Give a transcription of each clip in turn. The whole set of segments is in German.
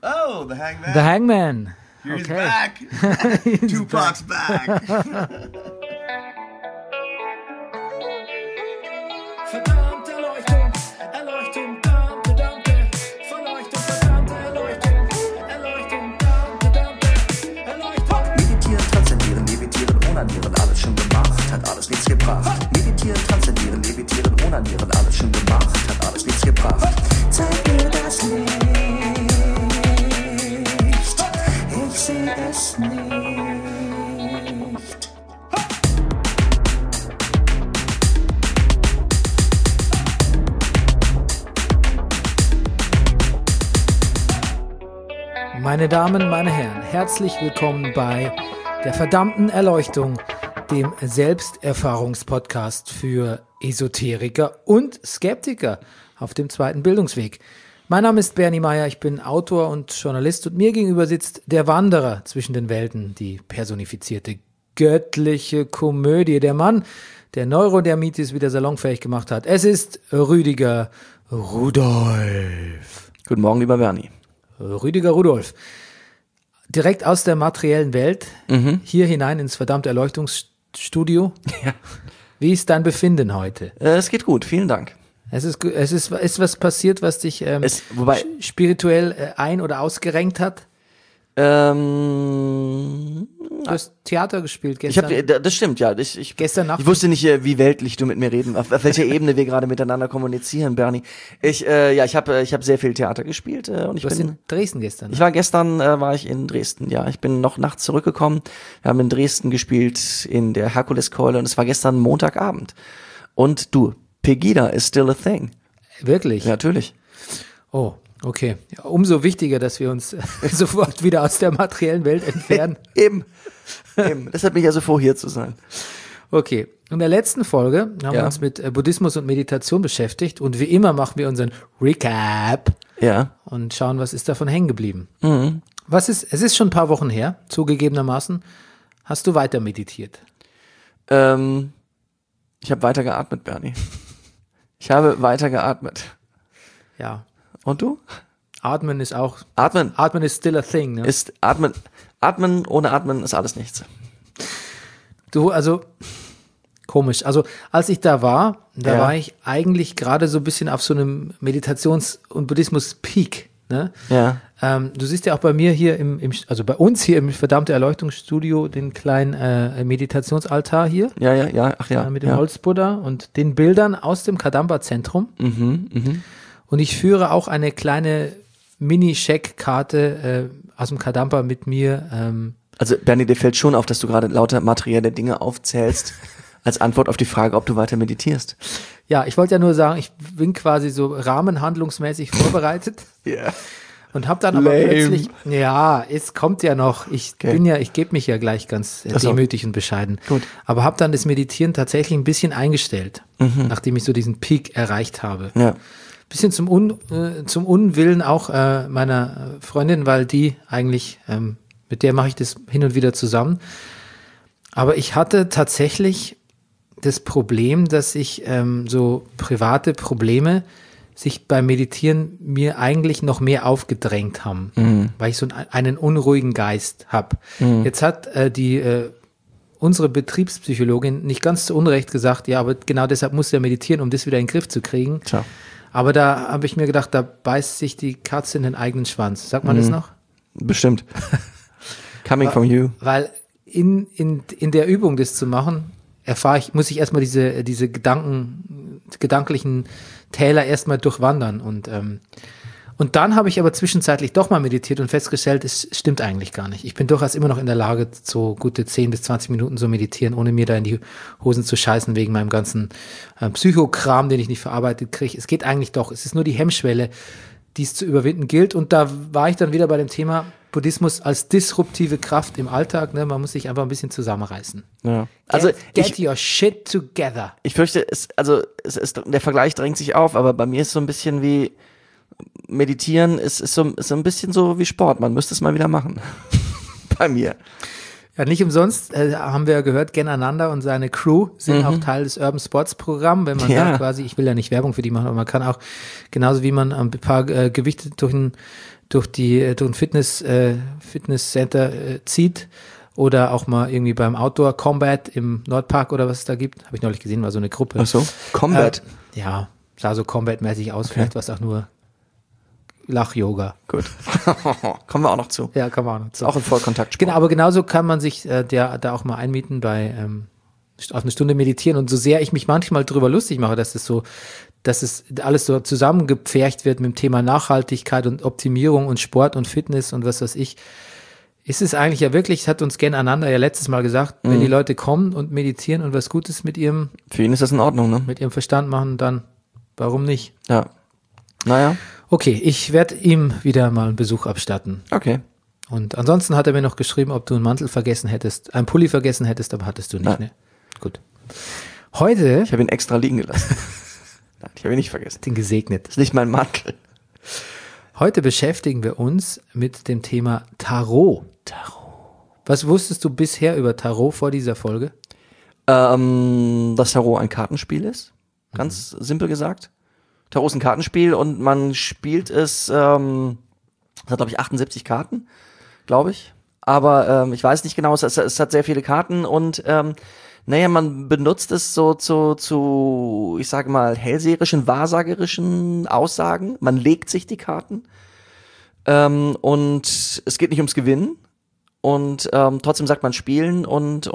Oh, the Hangman. The Hangman. He's Okay. back. Tupac's back. Verdammte Erleuchtung, Erleuchtung, verdammte Verleuchtung, verdammte Erleuchtung, Erleuchtung, verdammte Erleuchtung. Meditieren, transzendieren, levitieren, onanieren, alles schon gemacht, hat alles nichts gebracht. Meditieren, transzendieren, levitieren, onanieren, alles schon gemacht, hat alles nichts gebracht. Zeig mir das Licht, ich sehe es nicht. Meine Damen, meine Herren, herzlich willkommen bei der verdammten Erleuchtung, dem Selbsterfahrungspodcast für Esoteriker und Skeptiker auf dem zweiten Bildungsweg. Mein Name ist Bernie Meyer, ich bin Autor und Journalist und mir gegenüber sitzt der Wanderer zwischen den Welten, die personifizierte göttliche Komödie, der Mann, der Neurodermitis wieder salonfähig gemacht hat. Es ist Rüdiger Rudolf. Guten Morgen, lieber Bernie. Rüdiger Rudolf, direkt aus der materiellen Welt, hier hinein ins verdammte Erleuchtungsstudio. Ja. Wie ist dein Befinden heute? Es geht gut, vielen Dank. Es ist was passiert, was dich spirituell ein- oder ausgerenkt hat? Du hast Theater gespielt gestern. Das stimmt, ja. Gestern Nacht. Ich wusste nicht, wie weltlich du mit mir reden, auf welcher Ebene wir gerade miteinander kommunizieren, Bernie. Ich habe sehr viel Theater gespielt und Du warst in Dresden gestern. war ich in Dresden, ja. Ich bin noch nachts zurückgekommen. Wir haben in Dresden gespielt in der Herkuleskeule und es war gestern Montagabend. Und du, Pegida is still a thing. Wirklich? Ja, natürlich. Oh, okay. Ja, umso wichtiger, dass wir uns sofort wieder aus der materiellen Welt entfernen. Eben. Das hat mich also froh, hier zu sein. Okay, in der letzten Folge haben wir uns mit Buddhismus und Meditation beschäftigt und wie immer machen wir unseren Recap Ja. und schauen, was ist davon hängen geblieben. Es ist schon ein paar Wochen her, zugegebenermaßen. Hast du weiter meditiert? Ich habe weiter geatmet, Bernie. Ich habe weiter geatmet. Ja. Und du? Atmen ist auch, Atmen Atmen ist still a thing, ne? ist Atmen. Atmen ohne Atmen ist alles nichts. Du, also, komisch. Also, als ich da war, Ja. war ich eigentlich gerade so ein bisschen auf so einem Meditations- und Buddhismus-Peak, ne? Ja. Du siehst ja auch bei mir hier also bei uns hier im verdammte Erleuchtungsstudio den kleinen Meditationsaltar hier. Ja. Ach ja. Mit dem ja. Holzbuddha und den Bildern aus dem Kadamba-Zentrum. Und ich führe auch eine kleine Mini-Scheck-Karte aus dem Kadamba mit mir. Also, Bernie, dir fällt schon auf, dass du gerade lauter materielle Dinge aufzählst, als Antwort auf die Frage, ob du weiter meditierst. Ja, ich wollte ja nur sagen, ich bin quasi so rahmenhandlungsmäßig vorbereitet. Ja. Und habe dann aber Lame. plötzlich, ja, es kommt ja noch, ich gebe mich ja gleich ganz Ach so. demütig und bescheiden. Gut. Aber habe dann das Meditieren tatsächlich ein bisschen eingestellt, nachdem ich so diesen Peak erreicht habe. Ja. Bisschen zum Unwillen auch meiner Freundin, weil die eigentlich, mit der mache ich das hin und wieder zusammen. Aber ich hatte tatsächlich das Problem, dass ich so private Probleme sich beim Meditieren mir eigentlich noch mehr aufgedrängt haben, weil ich so einen unruhigen Geist habe. Jetzt hat unsere Betriebspsychologin nicht ganz zu Unrecht gesagt, ja, aber genau deshalb muss er meditieren, um das wieder in den Griff zu kriegen. Tja. Aber da habe ich mir gedacht, da beißt sich die Katze in den eigenen Schwanz. Sagt man das noch? Bestimmt. Coming from you. Weil in der Übung, das zu machen, muss ich erstmal diese gedanklichen Täler erstmal durchwandern. Und dann habe ich aber zwischenzeitlich doch mal meditiert und festgestellt, es stimmt eigentlich gar nicht. Ich bin durchaus immer noch in der Lage, so gute 10 bis 20 Minuten so meditieren, ohne mir da in die Hosen zu scheißen wegen meinem ganzen Psychokram, den ich nicht verarbeitet kriege. Es geht eigentlich doch. Es ist nur die Hemmschwelle, die es zu überwinden gilt. Und da war ich dann wieder bei dem Thema Buddhismus als disruptive Kraft im Alltag. Ne? Man muss sich einfach ein bisschen zusammenreißen. Ja. Also Get your shit together. ich fürchte, der Vergleich drängt sich auf, aber bei mir ist so ein bisschen wie Meditieren ist so ein bisschen so wie Sport. Man müsste es mal wieder machen. Bei mir. Ja, nicht umsonst haben wir ja gehört, Gen Ananda und seine Crew sind auch Teil des Urban Sports Programm, wenn man da quasi, ich will ja nicht Werbung für die machen, aber man kann auch, genauso wie man ein paar Gewichte durch durch ein Fitnesscenter zieht oder auch mal irgendwie beim Outdoor Combat im Nordpark oder was es da gibt. Habe ich neulich gesehen, war so eine Gruppe. Ach so, Combat. Ja, sah so Combat-mäßig aus, vielleicht war es auch nur Lach-Yoga. Gut. Kommen wir auch noch zu. Ja, kann man auch noch zu. Auch ein Vollkontaktsport. Genau, aber genauso kann man sich da auch mal einmieten bei auf eine Stunde meditieren. Und so sehr ich mich manchmal drüber lustig mache, dass es alles so zusammengepfercht wird mit dem Thema Nachhaltigkeit und Optimierung und Sport und Fitness und was weiß ich, ist es eigentlich ja wirklich, es hat uns Gen Ananda ja letztes Mal gesagt, wenn die Leute kommen und meditieren und was Gutes mit ihrem Für ihn ist das in Ordnung, ne? Verstand machen, dann warum nicht? Ja. Naja, Okay, ich werde ihm wieder mal einen Besuch abstatten. okay. Und ansonsten hat er mir noch geschrieben, ob du einen Mantel vergessen hättest, einen Pulli vergessen hättest, aber hattest du nicht, Nein. ne? Gut. Heute, Ich habe ihn extra liegen gelassen. Nein, ich habe ihn nicht vergessen. den gesegnet. Das ist nicht mein Mantel. Heute beschäftigen wir uns mit dem Thema Tarot. Was wusstest du bisher über Tarot vor dieser Folge? Dass Tarot ein Kartenspiel ist. Ganz simpel gesagt. Tarot ist ein Kartenspiel und man spielt es, es hat glaube ich 78 Karten, glaube ich. Aber ich weiß nicht genau, es hat sehr viele Karten und man benutzt es so zu, ich sage mal, hellseherischen, wahrsagerischen Aussagen. Man legt sich die Karten und es geht nicht ums Gewinnen und trotzdem sagt man spielen und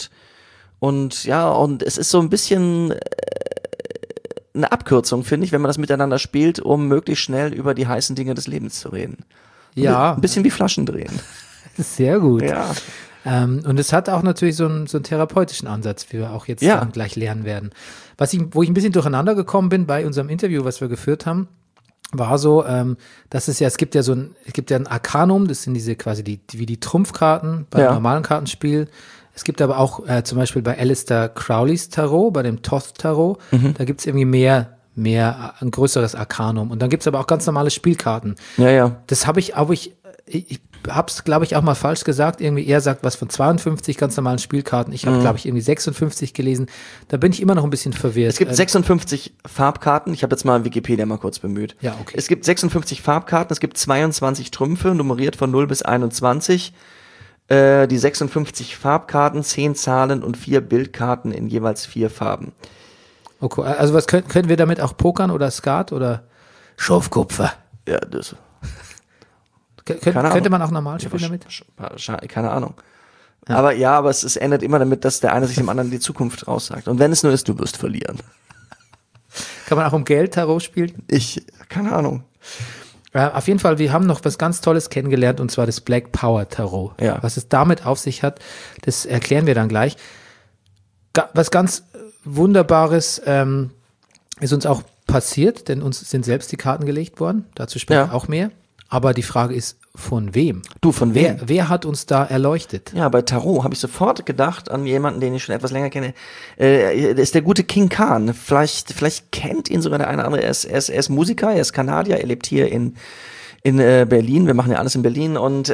es ist so ein bisschen eine Abkürzung, finde ich, wenn man das miteinander spielt, um möglichst schnell über die heißen Dinge des Lebens zu reden. Ja, Ein bisschen wie Flaschen drehen. sehr gut. Ja. Und es hat auch natürlich so einen therapeutischen Ansatz, wie wir auch jetzt Ja. dann gleich lernen werden. Wo ich ein bisschen durcheinander gekommen bin bei unserem Interview, was wir geführt haben, war so, dass es gibt ja ein Arkanum, das sind diese quasi wie die Trumpfkarten beim Ja. normalen Kartenspiel. Es gibt aber auch zum Beispiel bei Aleister Crowleys Tarot, bei dem Thoth-Tarot, da gibt es irgendwie mehr ein größeres Arkanum. Und dann gibt es aber auch ganz normale Spielkarten. Ja. Das habe ich hab's, glaube ich, auch mal falsch gesagt. Irgendwie er sagt was von 52 ganz normalen Spielkarten. Ich habe, glaube ich, irgendwie 56 gelesen. Da bin ich immer noch ein bisschen verwirrt. Es gibt 56 Farbkarten. Ich habe jetzt mal Wikipedia mal kurz bemüht. Ja, okay. Es gibt 56 Farbkarten. Es gibt 22 Trümpfe, nummeriert von 0 bis 21. Die 56 Farbkarten, 10 Zahlen und 4 Bildkarten in jeweils 4 Farben. Okay, also was können wir damit auch pokern oder Skat oder Schorfkupfer? Ja, das. Könnte man auch normal spielen damit? Keine Ahnung. Ja. Aber es endet immer damit, dass der eine sich dem anderen die Zukunft raussagt. Und wenn es nur ist, du wirst verlieren. Kann man auch um Geld Tarot spielen? Keine Ahnung. Auf jeden Fall, wir haben noch was ganz Tolles kennengelernt, und zwar das Black Power Tarot. Ja. Was es damit auf sich hat, das erklären wir dann gleich. Was ganz Wunderbares ist uns auch passiert, denn uns sind selbst die Karten gelegt worden. Dazu später auch mehr. Aber die Frage ist, von wem? Du, von wem? Wer hat uns da erleuchtet? Ja, bei Tarot habe ich sofort gedacht an jemanden, den ich schon etwas länger kenne. Das ist der gute King Khan. Vielleicht kennt ihn sogar der eine oder andere. Er ist Musiker, er ist Kanadier, er lebt hier in Berlin. Wir machen ja alles in Berlin und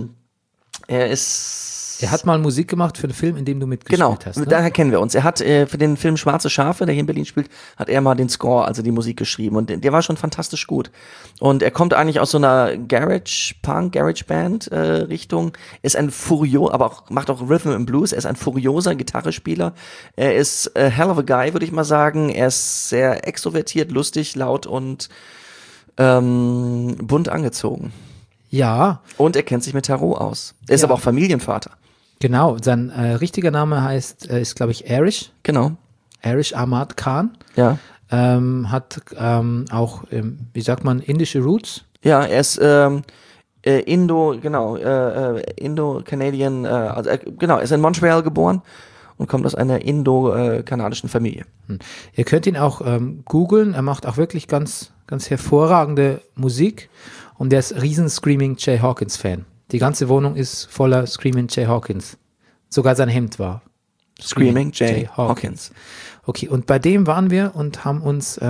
Er hat mal Musik gemacht für einen Film, in dem du mitgespielt hast. Ne? Daher kennen wir uns. Er hat für den Film Schwarze Schafe, der hier in Berlin spielt, hat er mal den Score, also die Musik geschrieben und der war schon fantastisch gut. Und er kommt eigentlich aus so einer Garage-Band Richtung, ist ein aber macht auch Rhythm and Blues, er ist ein furioser Gitarrespieler, er ist a hell of a guy, würde ich mal sagen, er ist sehr extrovertiert, lustig, laut und bunt angezogen. Ja. Und er kennt sich mit Tarot aus. Er ist aber auch Familienvater. Genau, sein richtiger Name ist glaube ich Arish. Genau. Arish Ahmad Khan. Ja. Hat auch, wie sagt man, indische Roots. Ja, er ist Indo-Canadian, er ist in Montreal geboren und kommt aus einer indo-kanadischen Familie. Ihr könnt ihn auch googeln, er macht auch wirklich ganz, ganz hervorragende Musik und er ist riesen Screaming Jay Hawkins Fan. Die ganze Wohnung ist voller Screaming Jay Hawkins. Sogar sein Hemd war Screaming Jay Hawkins. Okay, und bei dem waren wir und haben uns,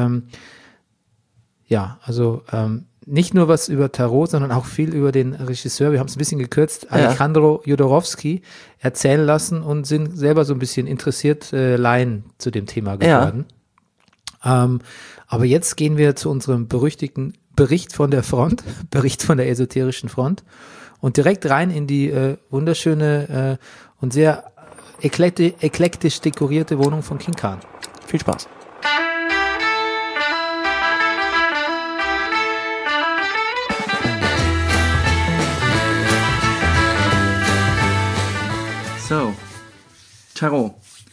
nicht nur was über Tarot, sondern auch viel über den Regisseur, wir haben es ein bisschen gekürzt, Alejandro Jodorowsky erzählen lassen und sind selber so ein bisschen interessiert Laien zu dem Thema geworden. Aber jetzt gehen wir zu unserem berüchtigten Bericht von der Front, Bericht von der esoterischen Front und direkt rein in die wunderschöne und sehr eklektisch dekorierte Wohnung von King Khan. Viel Spaß. So, Tarot.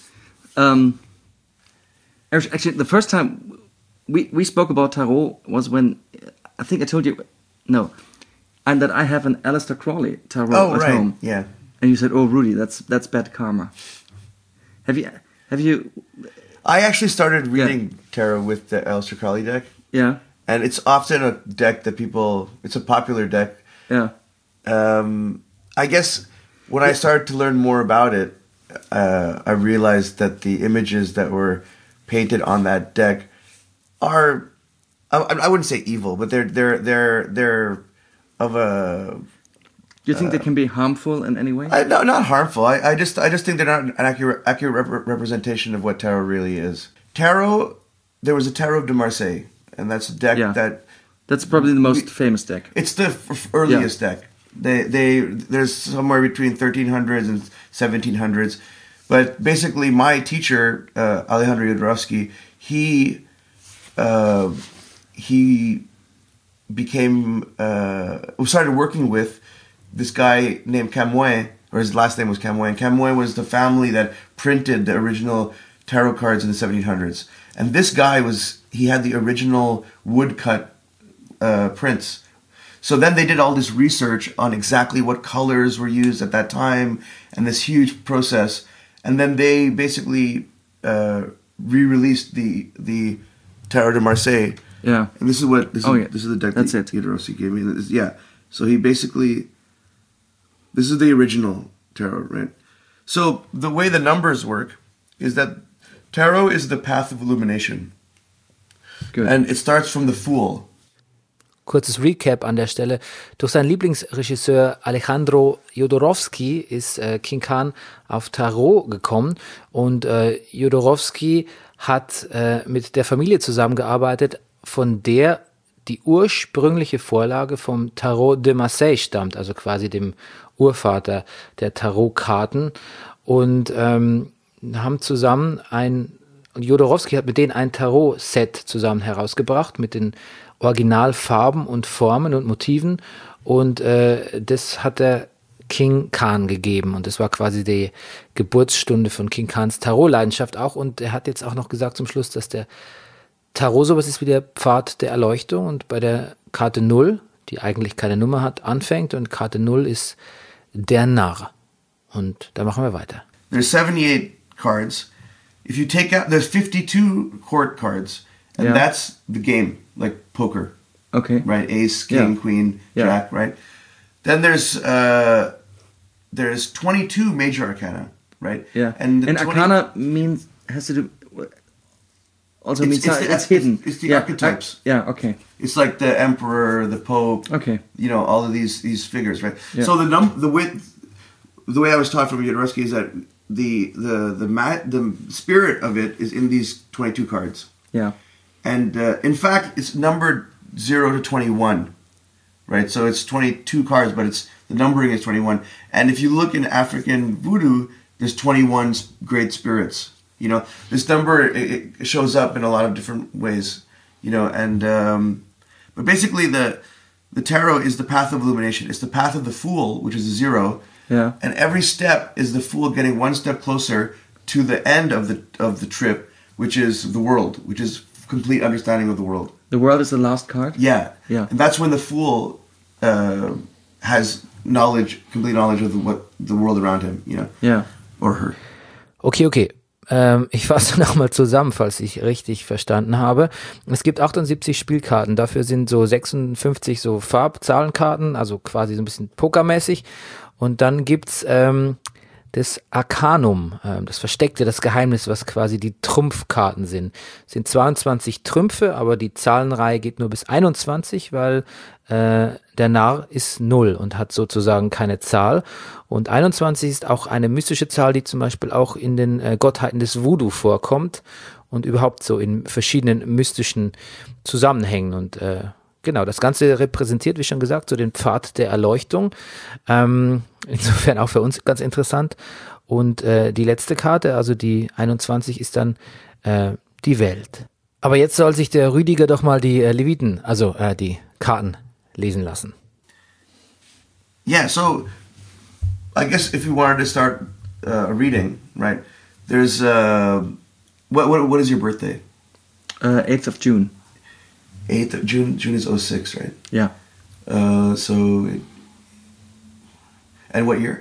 Actually, the first time we spoke about Tarot was when I think I told you, no, and that I have an Aleister Crowley Tarot at home. Yeah. And you said, "Oh, Rudy, that's bad karma." Have you? I actually started reading tarot with the Aleister Crowley deck. Yeah. And it's often a deck that it's a popular deck. Yeah. I guess when I started to learn more about it, I realized that the images that were painted on that deck are, I wouldn't say evil, but they're of a. Do you think they can be harmful in any way? No, not harmful. I just think they're not an accurate representation of what tarot really is. Tarot, there was a Tarot de Marseille, and that's a deck that's probably the most famous deck. It's the earliest deck. There's somewhere between 1300s and 1700s, but basically my teacher Alejandro Jodorowsky, he started working with this guy named Camoin, or his last name was Camoin. Camoin was the family that printed the original tarot cards in the 1700s, and this guy had the original woodcut prints. So then they did all this research on exactly what colors were used at that time, and this huge process. And then they basically re-released the Tarot de Marseille. Yeah. And this is the deck That's that Jodorowsky gave me. So he basically, this is the original tarot, right? So the way the numbers work is that tarot is the path of illumination. Good. And it starts from the Fool. Kurzes Recap an der Stelle. Durch seinen Lieblingsregisseur Alejandro Jodorowsky ist King Khan auf Tarot gekommen und Jodorowsky hat mit der Familie zusammengearbeitet, von der die ursprüngliche Vorlage vom Tarot de Marseille stammt, also quasi dem Urvater der Tarotkarten, und haben zusammen Jodorowsky hat mit denen ein Tarot-Set zusammen herausgebracht mit den Originalfarben und Formen und Motiven, und das hat der King Khan gegeben, und das war quasi die Geburtsstunde von King Khans Tarot-Leidenschaft auch, und er hat jetzt auch noch gesagt zum Schluss, dass der Tarot sowas ist wie der Pfad der Erleuchtung, und bei der Karte 0, die eigentlich keine Nummer hat, anfängt, und Karte 0 ist der Narr, und da machen wir weiter. There's 78 cards. If you take out, there's 52 court cards, and that's the game, like poker. Okay. Right, ace, king, queen, jack, right? Then there's 22 major arcana, right? Yeah. And arcana means has to do. Also means it's hidden. It's the archetypes. Okay. It's like the emperor, the pope. Okay. You know, all of these figures, right? Yeah. So the way I was taught from Jodorowsky is that the spirit of it is in these 22 cards. Yeah. And in fact, it's numbered 0 to 21, right? So it's 22 cards, but the numbering is 21. And if you look in African voodoo, there's 21 great spirits. You know, this number it shows up in a lot of different ways. You know, and but basically the tarot is the path of illumination. It's the path of the Fool, which is a 0. Yeah. And every step is the Fool getting one step closer to the end of the trip, which is the world, which is complete understanding of the world. The world is the last card? Yeah. Yeah. And that's when the Fool has complete knowledge of what the world around him, you know. Yeah. Or her. Okay. Ich fasse nochmal zusammen, falls ich richtig verstanden habe. Es gibt 78 Spielkarten, dafür sind so 56 so Farbzahlenkarten, also quasi so ein bisschen pokermäßig. Und dann gibt's das Arcanum, das Versteckte, das Geheimnis, was quasi die Trumpfkarten sind. Es sind 22 Trümpfe, aber die Zahlenreihe geht nur bis 21, weil der Narr ist 0 und hat sozusagen keine Zahl. Und 21 ist auch eine mystische Zahl, die zum Beispiel auch in den Gottheiten des Voodoo vorkommt und überhaupt so in verschiedenen mystischen Zusammenhängen. Und Genau, das Ganze repräsentiert, wie schon gesagt, so den Pfad der Erleuchtung. Insofern auch für uns ganz interessant. Und die letzte Karte, also die 21, ist dann die Welt. Aber jetzt soll sich der Rüdiger doch mal die Leviten, also die Karten lesen lassen. Yeah, so I guess if you wanted to start reading, right? There's what is your birthday? 8th of June. 8th of June. June is 06, right? Yeah. And what year?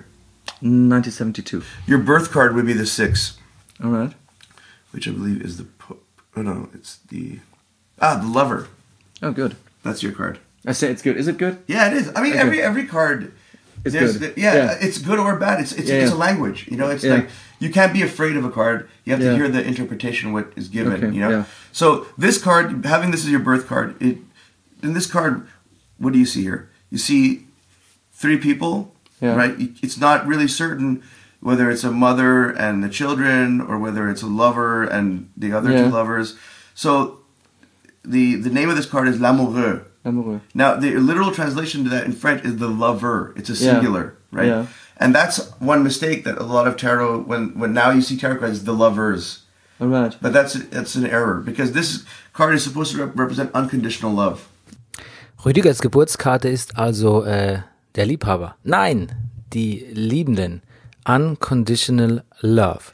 1972. Your birth card would be the 6, All right. which I believe is the oh no, it's the lover. Oh, good. That's your card. I say it's good. Is it good? Yeah, it is. I mean, Okay. every card. It's there's- good. Yeah, Yeah. it's good or bad. It's Yeah. a language. You know, it's Yeah. like you can't be afraid of a card. You have to Yeah. hear the interpretation what is given. Okay, You know. yeah. So this card, having this as your birth card, in this card, what do you see here? You see 3 people, Yeah. right? It's not really certain whether it's a mother and the children or whether it's a lover and the other Yeah. 2 lovers. So the name of this card is l'amoureux. Amoureux. Now, the literal translation to that in French is the lover. It's a Yeah. singular, right? Yeah. And that's one mistake that a lot of tarot, when now you see tarot cards, the lovers. All right. But that's an error because this card is supposed to represent unconditional love. Rüdigers Geburtskarte ist also der Liebhaber. Nein, die Liebenden. Unconditional Love.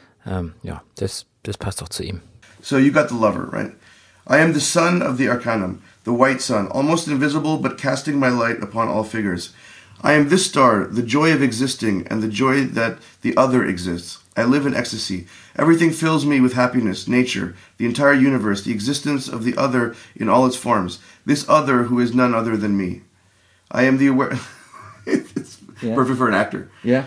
Ja, das passt doch zu ihm. So you got the lover, right? I am the sun of the arcanum, the white sun, almost invisible but casting my light upon all figures. I am this star, the joy of existing and the joy that the other exists. I live in ecstasy. Everything fills me with happiness, nature, the entire universe, the existence of the other in all its forms. This other who is none other than me. I am the aware... It's Yeah. perfect for an actor. Yeah.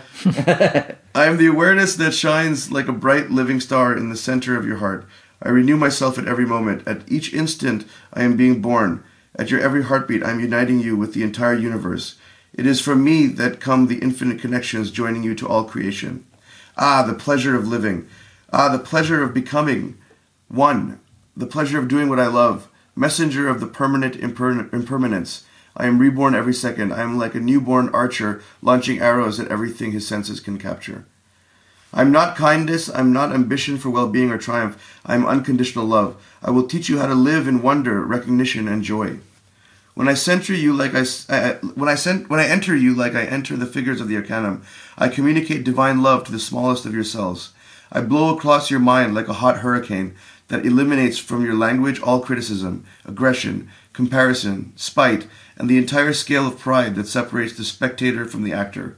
I am the awareness that shines like a bright living star in the center of your heart. I renew myself at every moment. At each instant, I am being born. At your every heartbeat, I am uniting you with the entire universe. It is from me that come the infinite connections joining you to all creation. Ah, the pleasure of living. Ah, the pleasure of becoming one. The pleasure of doing what I love. Messenger of the permanent impermanence. I am reborn every second. I am like a newborn archer launching arrows at everything his senses can capture. I am not kindness. I am not ambition for well-being or triumph. I am unconditional love. I will teach you how to live in wonder, recognition, and joy. When I enter you like when I enter you like I enter the figures of the arcanum, I communicate divine love to the smallest of your cells. I blow across your mind like a hot hurricane that eliminates from your language all criticism, aggression, comparison, spite, and the entire scale of pride that separates the spectator from the actor.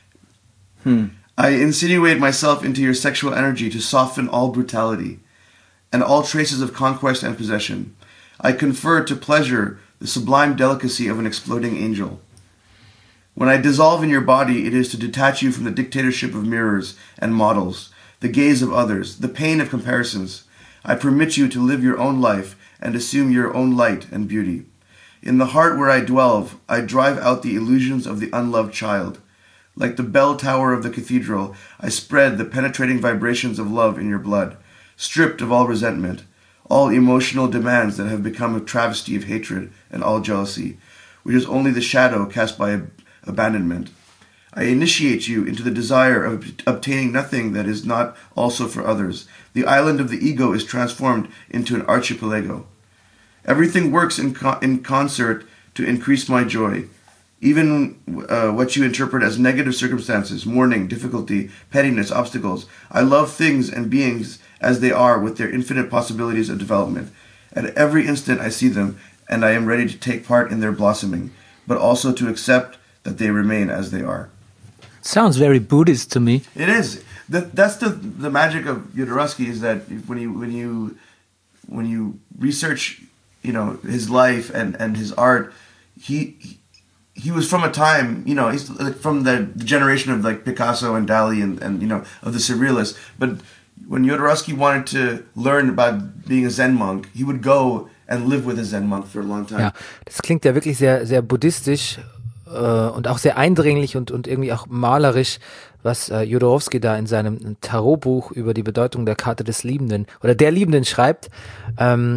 I insinuate myself into your sexual energy to soften all brutality and all traces of conquest and possession. I confer to pleasure the sublime delicacy of an exploding angel. When I dissolve in your body, it is to detach you from the dictatorship of mirrors and models, the gaze of others, the pain of comparisons. I permit you to live your own life and assume your own light and beauty. In the heart where I dwell, I drive out the illusions of the unloved child. Like the bell tower of the cathedral, I spread the penetrating vibrations of love in your blood, stripped of all resentment, all emotional demands that have become a travesty of hatred and all jealousy, which is only the shadow cast by abandonment. I initiate you into the desire of obtaining nothing that is not also for others. The island of the ego is transformed into an archipelago. Everything works in concert to increase my joy. Even what you interpret as negative circumstances, mourning, difficulty, pettiness, obstacles. I love things and beings as they are with their infinite possibilities of development. At every instant I see them, and I am ready to take part in their blossoming, but also to accept that they remain as they are. Sounds very Buddhist to me. It is. That's the magic of Jodorowsky is that when you research, his life and his art, he was from a time, he's like from the generation of like Picasso and Dali and of the surrealists. But when Jodorowsky wanted to learn about being a Zen monk, he would go and live with a Zen monk for a long time. Ja, das klingt ja wirklich sehr, sehr buddhistisch und auch sehr eindringlich und irgendwie auch malerisch, was Jodorowsky da in seinem Tarotbuch über die Bedeutung der Karte des Liebenden oder der Liebenden schreibt.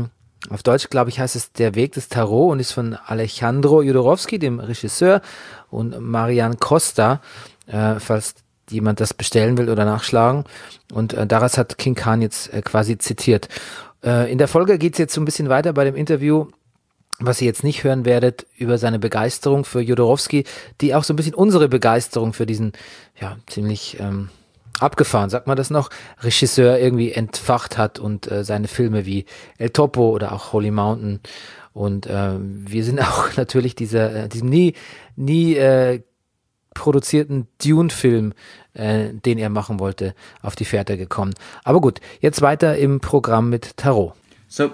Auf Deutsch, glaube ich, heißt es Der Weg des Tarot und ist von Alejandro Jodorowsky, dem Regisseur, und Marianne Costa, falls jemand das bestellen will oder nachschlagen. Und daraus hat King Khan jetzt quasi zitiert. In der Folge geht es jetzt so ein bisschen weiter bei dem Interview, was ihr jetzt nicht hören werdet, über seine Begeisterung für Jodorowsky, die auch so ein bisschen unsere Begeisterung für diesen, ja, ziemlich abgefahren, sagt man das noch, Regisseur irgendwie entfacht hat und seine Filme wie El Topo oder auch Holy Mountain. Und wir sind auch natürlich diesem nie produzierten Dune-Film, den er machen wollte, auf die Fährte gekommen. Aber gut, jetzt weiter im Programm mit Tarot. So,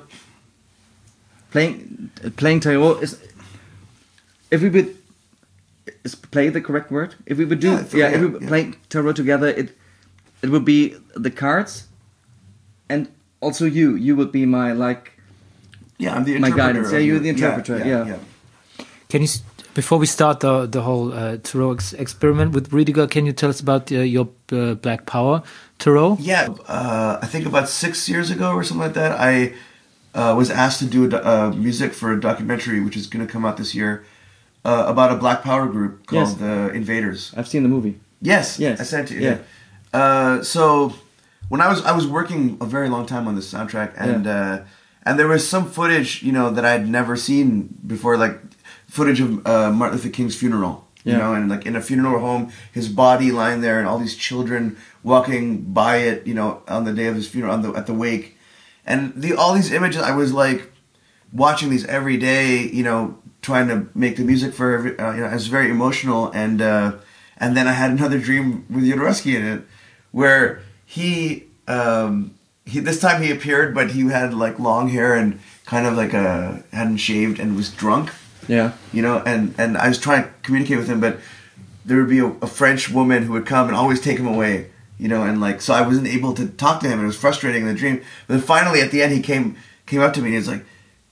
playing tarot is, if we would, is play the correct word? If we would do, if we would play tarot together, it would be the cards, and also you would be my, like, I'm the my interpreter. guidance. Yeah, you're the interpreter. Yeah. Can you, before we start the whole tarot experiment with Rüdiger, can you tell us about your Black Power tarot? Yeah, I think about 6 years ago or something like that, I was asked to do music for a documentary which is going to come out this year about a Black Power group called the Invaders. I've seen the movie. Yes, I sent it. Yeah. So when I was working a very long time on this soundtrack, and there was some footage, that I'd never seen before, like footage of Martin Luther King's funeral. You know, and like in a funeral home, his body lying there, and all these children walking by it, on the day of his funeral, at the wake, and all these images. I was like watching these every day, trying to make the music for it was very emotional, and then I had another dream with Jodorowsky in it, where he this time he appeared, but he had like long hair and kind of like hadn't shaved and was drunk. Yeah. And I was trying to communicate with him, but there would be a French woman who would come and always take him away, and like, so I wasn't able to talk to him, and it was frustrating in the dream. But then finally at the end he came up to me and he was like,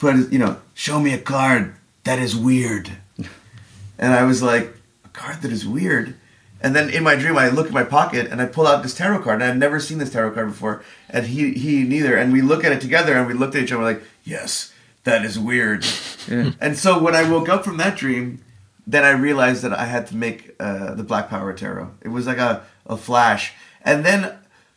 show me a card that is weird. And I was like, a card that is weird? And then in my dream I look at my pocket and I pull out this tarot card, and I'd never seen this tarot card before, and he neither, and we look at it together and we looked at each other like, yes, that is weird. Yeah. And so when I woke up from that dream, then I realized that I had to make the Black Power tarot. It was like a flash. And then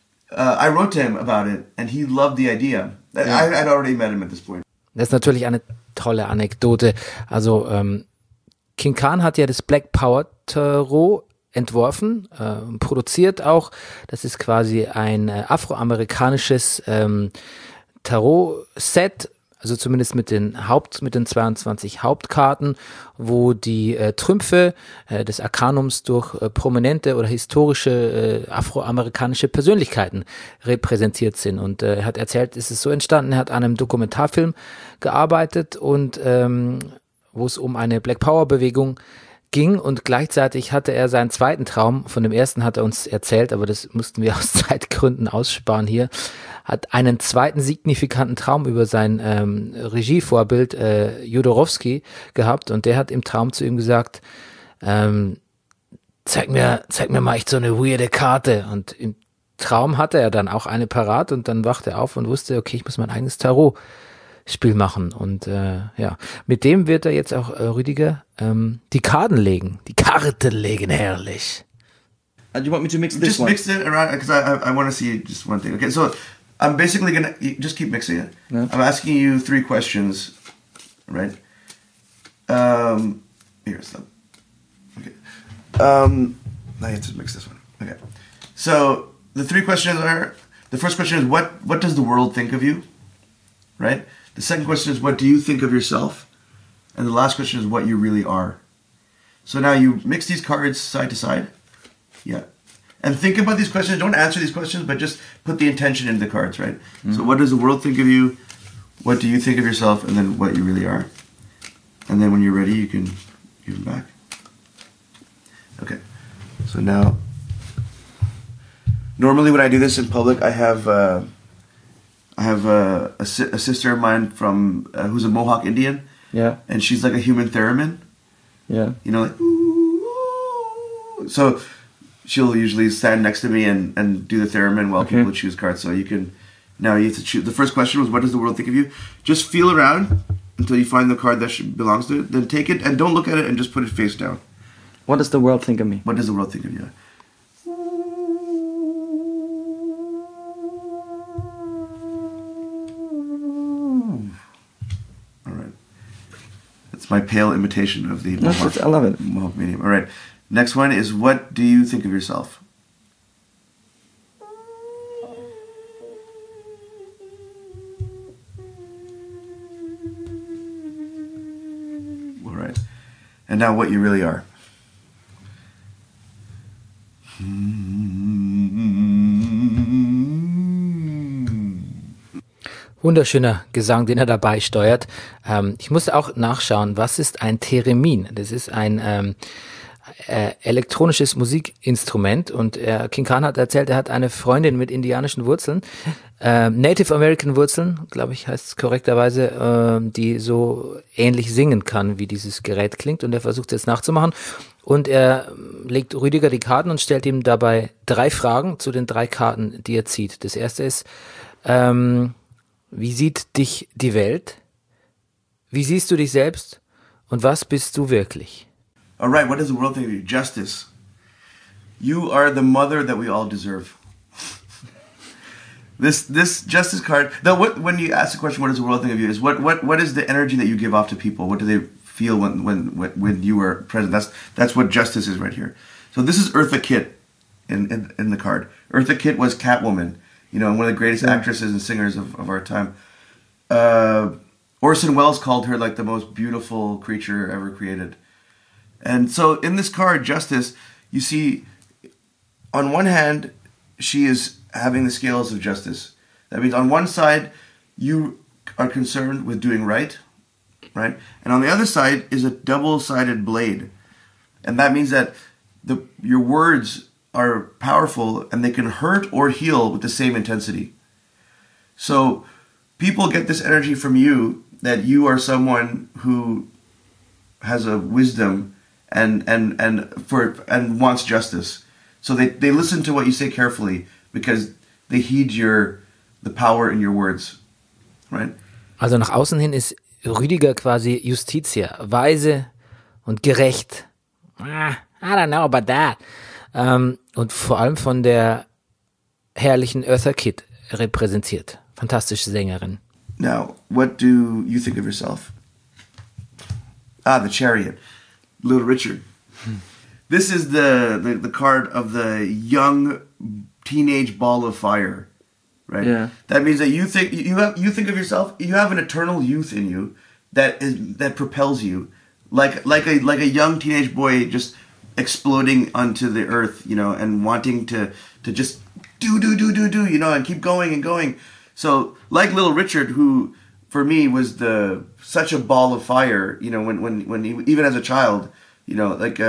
I wrote to him about it, and he loved the idea. I'd already met him at this point. Das ist natürlich eine tolle Anekdote. Also King Khan hat ja das Black Power Tarot entworfen, produziert auch. Das ist quasi ein afroamerikanisches Tarot-Set, also zumindest mit den 22 Hauptkarten, wo die Trümpfe des Arkanums durch prominente oder historische afroamerikanische Persönlichkeiten repräsentiert sind. Und er hat erzählt, es ist so entstanden, er hat an einem Dokumentarfilm gearbeitet, und wo es um eine Black Power Bewegung ging, und gleichzeitig hatte er seinen zweiten Traum, von dem ersten hat er uns erzählt, aber das mussten wir aus Zeitgründen aussparen hier, hat einen zweiten signifikanten Traum über sein Regievorbild Jodorowsky gehabt, und der hat im Traum zu ihm gesagt, zeig mir mal echt so eine weirde Karte, und im Traum hatte er dann auch eine parat, und dann wachte er auf und wusste, okay, ich muss mein eigenes Tarot-Spiel machen, und mit dem wird er jetzt auch Rüdiger die Karten legen, herrlich. Do you want me to mix this just one? Mix it around, because I want to see just one thing. Okay, so I'm basically gonna just keep mixing it. Yeah. I'm asking you 3 questions, right? Here's them. Okay. Now you have to mix this one. Okay. So the 3 questions are: the first question is what does the world think of you, right? The second question is what do you think of yourself, and the last question is what you really are. So now you mix these cards side to side. Yeah. And think about these questions. Don't answer these questions, but just put the intention into the cards, right? Mm-hmm. So what does the world think of you? What do you think of yourself? And then what you really are. And then when you're ready, you can give them back. Okay. So now, normally when I do this in public, I have a sister of mine from who's a Mohawk Indian. Yeah. And she's like a human theremin. Yeah. Like, ooh. So she'll usually stand next to me and do the theremin while people choose cards. So you can Now you have to choose. The first question was, what does the world think of you? Just feel around until you find the card that belongs to it. Then take it and don't look at it and just put it face down. What does the world think of me? What does the world think of you? All right. That's my pale imitation of the I love it. Mohawk medium. All right. Next one is, what do you think of yourself? All right. And now what you really are. Wunderschöner Gesang, den er dabei steuert. Ich musste auch nachschauen, was ist ein Theremin? Das ist ein elektronisches Musikinstrument und King Khan hat erzählt, er hat eine Freundin mit indianischen Wurzeln, Native American Wurzeln, glaube ich, heißt es korrekterweise, die so ähnlich singen kann, wie dieses Gerät klingt, und er versucht es jetzt nachzumachen und er legt Rüdiger die Karten und stellt ihm dabei 3 Fragen zu den 3 Karten, die er zieht. Das erste ist, wie sieht dich die Welt? Wie siehst du dich selbst? Und was bist du wirklich? All right, what does the world think of you? Justice. You are the mother that we all deserve. This justice card. Now, when you ask the question, what does the world think of you? Is what is the energy that you give off to people? What do they feel when you are present? That's what justice is right here. So this is Eartha Kitt in the card. Eartha Kitt was Catwoman. You know, one of the greatest actresses and singers of our time. Orson Welles called her like the most beautiful creature ever created. And so in this card, Justice, you see, on one hand, she is having the scales of justice. That means on one side, you are concerned with doing right? And on the other side is a double-sided blade. And that means that your words are powerful and they can hurt or heal with the same intensity. So people get this energy from you that you are someone who has a wisdom and wants justice. So they listen to what you say carefully because they heed the power in your words, right? Also nach außen hin ist Rüdiger quasi Justitia, weise und gerecht. I don't know about that. Und vor allem von der herrlichen Eartha Kitt repräsentiert. Fantastische Sängerin. Now, what do you think of yourself? The Chariot. Little Richard. This is the card of the young teenage ball of fire, right? Yeah. That means that you think of yourself. You have an eternal youth in you that propels you, like a young teenage boy just exploding onto the earth, you know, and wanting to just do, you know, and keep going and going. So, like Little Richard, who for me was such a ball of fire, you know, when he, even as a child, you know, like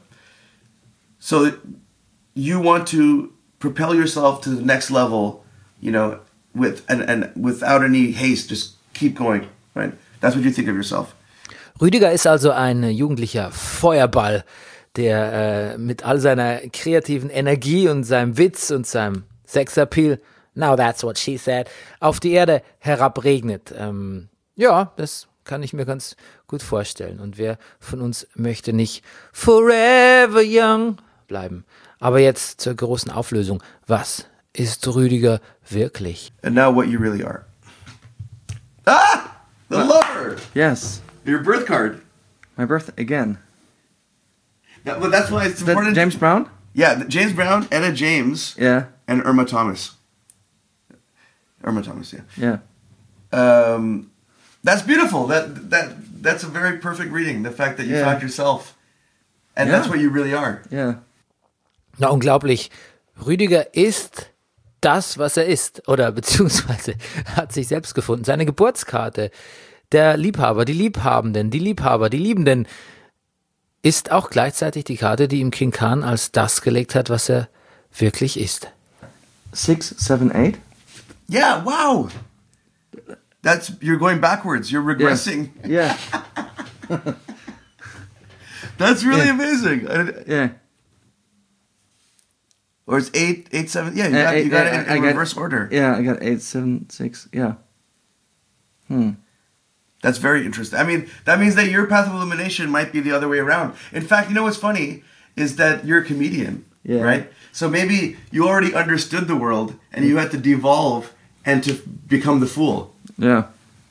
so you want to propel yourself to the next level, you know, with and without any haste, just keep going, right? That's what you think of yourself. Rüdiger ist also ein jugendlicher Feuerball, der mit all seiner kreativen Energie und seinem Witz und seinem Sexappeal, now that's what she said, auf die Erde herabregnet. Ja, das kann ich mir ganz gut vorstellen. Und wer von uns möchte nicht forever young bleiben? Aber jetzt zur großen Auflösung. Was ist Rüdiger wirklich? And now what you really are. Ah! The Lover! Yes. Your birth card. My birth again. But that's why it's Is that important. James Brown? Yeah, James Brown, Etta James, Yeah. and Irma Thomas. Irma Thomas, yeah. Yeah. That's beautiful. That's a very perfect reading. The fact that you Yeah. found yourself, and Yeah. that's what you really are. Yeah. Na, unglaublich. Rüdiger ist das, was er ist. Oder beziehungsweise hat sich selbst gefunden. Seine Geburtskarte, der Liebhaber, die Liebhabenden, die Liebhaber, die Liebenden, ist auch gleichzeitig die Karte, die ihm King Khan als das gelegt hat, was er wirklich ist. 6, 7, 8. Yeah, wow. You're going backwards. You're regressing. Yeah. That's really Yeah. amazing. Yeah. Or it's 8, 8, 7. Yeah, you got it in reverse order. Yeah, I got 8, 7, 6. Yeah. That's very interesting. I mean, that means that your path of illumination might be the other way around. In fact, you know what's funny is that you're a comedian, right? So maybe you already understood the world and you had to devolve and to become the fool. Yeah.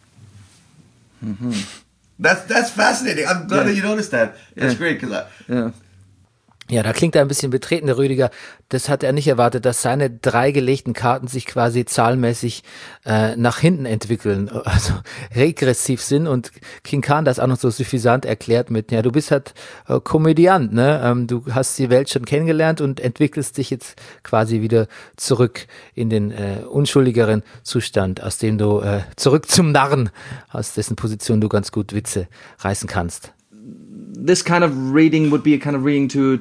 That's fascinating. I'm glad that you noticed that. That's great. Ja, da klingt er ein bisschen betreten, der Rüdiger. Das hat er nicht erwartet, dass seine 3 gelegten Karten sich quasi zahlenmäßig nach hinten entwickeln, also regressiv sind. Und King Khan das auch noch so suffisant erklärt mit, ja, du bist halt Komödiant, ne? Du hast die Welt schon kennengelernt und entwickelst dich jetzt quasi wieder zurück in den unschuldigeren Zustand, aus dem du zurück zum Narren, aus dessen Position du ganz gut Witze reißen kannst. This kind of reading would be a kind of reading to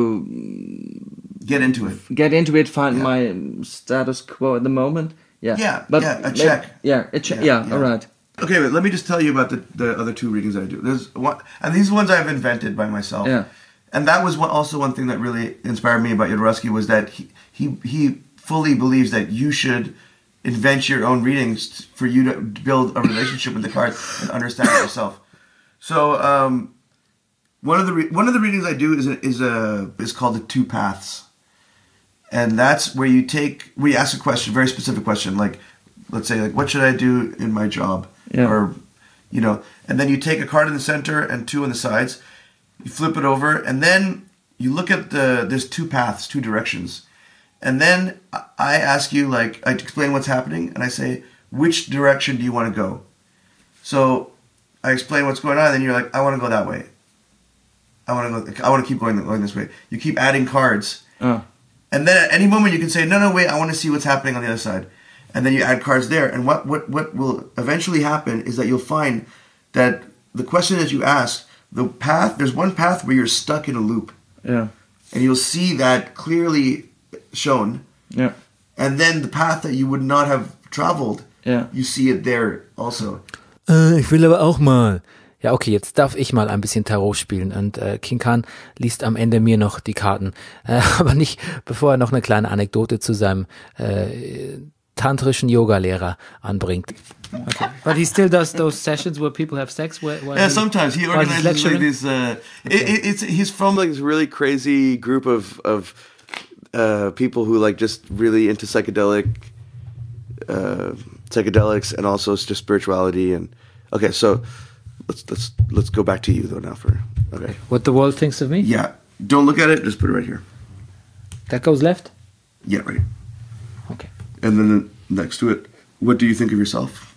get into it. Find my status quo at the moment. Yeah. A check. A check. Yeah. All right. Okay, but let me just tell you about the other 2 readings I do. There's one, and these ones I've invented by myself. Yeah. And that was also one thing that really inspired me about Jodorowsky was that he fully believes that you should invent your own readings for you to build a relationship with the cards and understand it yourself. So. One of the readings I do is called the 2 paths, and that's where you ask a question, very specific question, like let's say like what should I do in my job, or and then you take a card in the center and 2 on the sides, you flip it over, and then you look at there's 2 paths, 2 directions, and then I ask you I explain what's happening, and I say which direction do you want to go? So I explain what's going on, and then you're like, I want to go that way. I want to keep going this way. You keep adding cards. And then at any moment you can say, no, wait, I want to see what's happening on the other side. And then you add cards there. And what will eventually happen is that you'll find that the question that you ask, there's one path where you're stuck in a loop. Yeah. And you'll see that clearly shown. Yeah. And then the path that you would not have traveled, you see it there also. Ich will aber auch mal. Ja, okay, jetzt darf ich mal ein bisschen Tarot spielen und King Khan liest am Ende mir noch die Karten, aber nicht, bevor er noch eine kleine Anekdote zu seinem tantrischen Yoga-Lehrer anbringt. Okay. But he still does those sessions where people have sex? Sometimes he organizes like this. He's from like this really crazy group of people who like just really into psychedelics and also just spirituality and okay, so. Let's go back to you though now okay. What the world thinks of me? Yeah. Don't look at it, just put it right here. That goes left? Yeah, right. Okay. And then next to it, what do you think of yourself?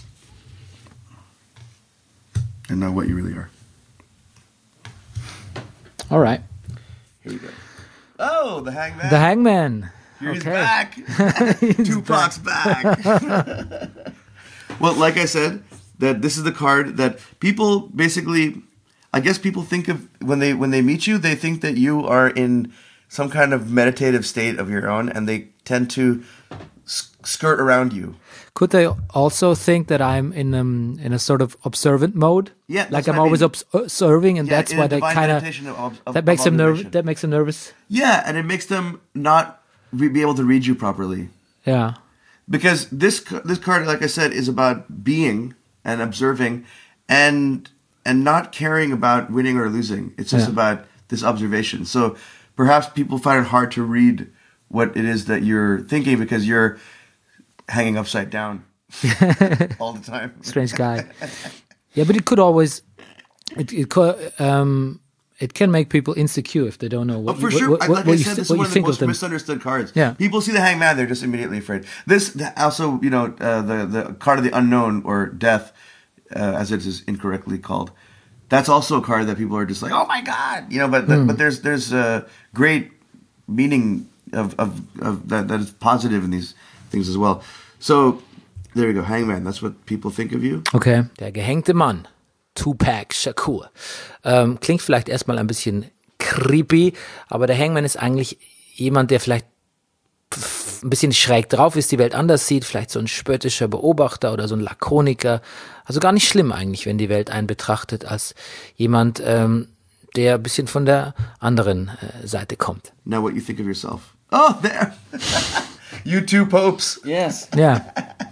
And now what you really are. All right. Here we go. Oh, the Hangman. The Hangman. He's back. Tupac's back. Well, like I said, that this is the card that people basically, I guess people think of when they meet you, they think that you are in some kind of meditative state of your own, and they tend to skirt around you. Could they also think that I'm in a sort of observant mode? Yeah, like I'm always observing, and that's why they kind of that makes them nervous. That makes them nervous. Yeah, and it makes them not be able to read you properly. Yeah, because this card, like I said, is about being and observing, and not caring about winning or losing. It's just about this observation. So perhaps people find it hard to read what it is that you're thinking because you're hanging upside down all the time. Strange guy. Yeah, but it could always it can make people insecure if they don't know what. For sure, like I said, this is one of the most misunderstood cards. Yeah, people see the Hangman, they're just immediately afraid. This also, the card of the unknown or death, as it is incorrectly called. That's also a card that people are just like, oh my god, but there's a great meaning of that is positive in these things as well. So there you go, Hangman. That's what people think of you. Okay, der gehängte Mann. Tupac Shakur. Klingt vielleicht erstmal ein bisschen creepy, aber der Hangman ist eigentlich jemand, der vielleicht ein bisschen schräg drauf ist, die Welt anders sieht, vielleicht so ein spöttischer Beobachter oder so ein Lakoniker. Also gar nicht schlimm eigentlich, wenn die Welt einen betrachtet als jemand, der ein bisschen von der anderen Seite kommt. Now what you think of yourself? Oh, there. You two popes. Yes. Yeah.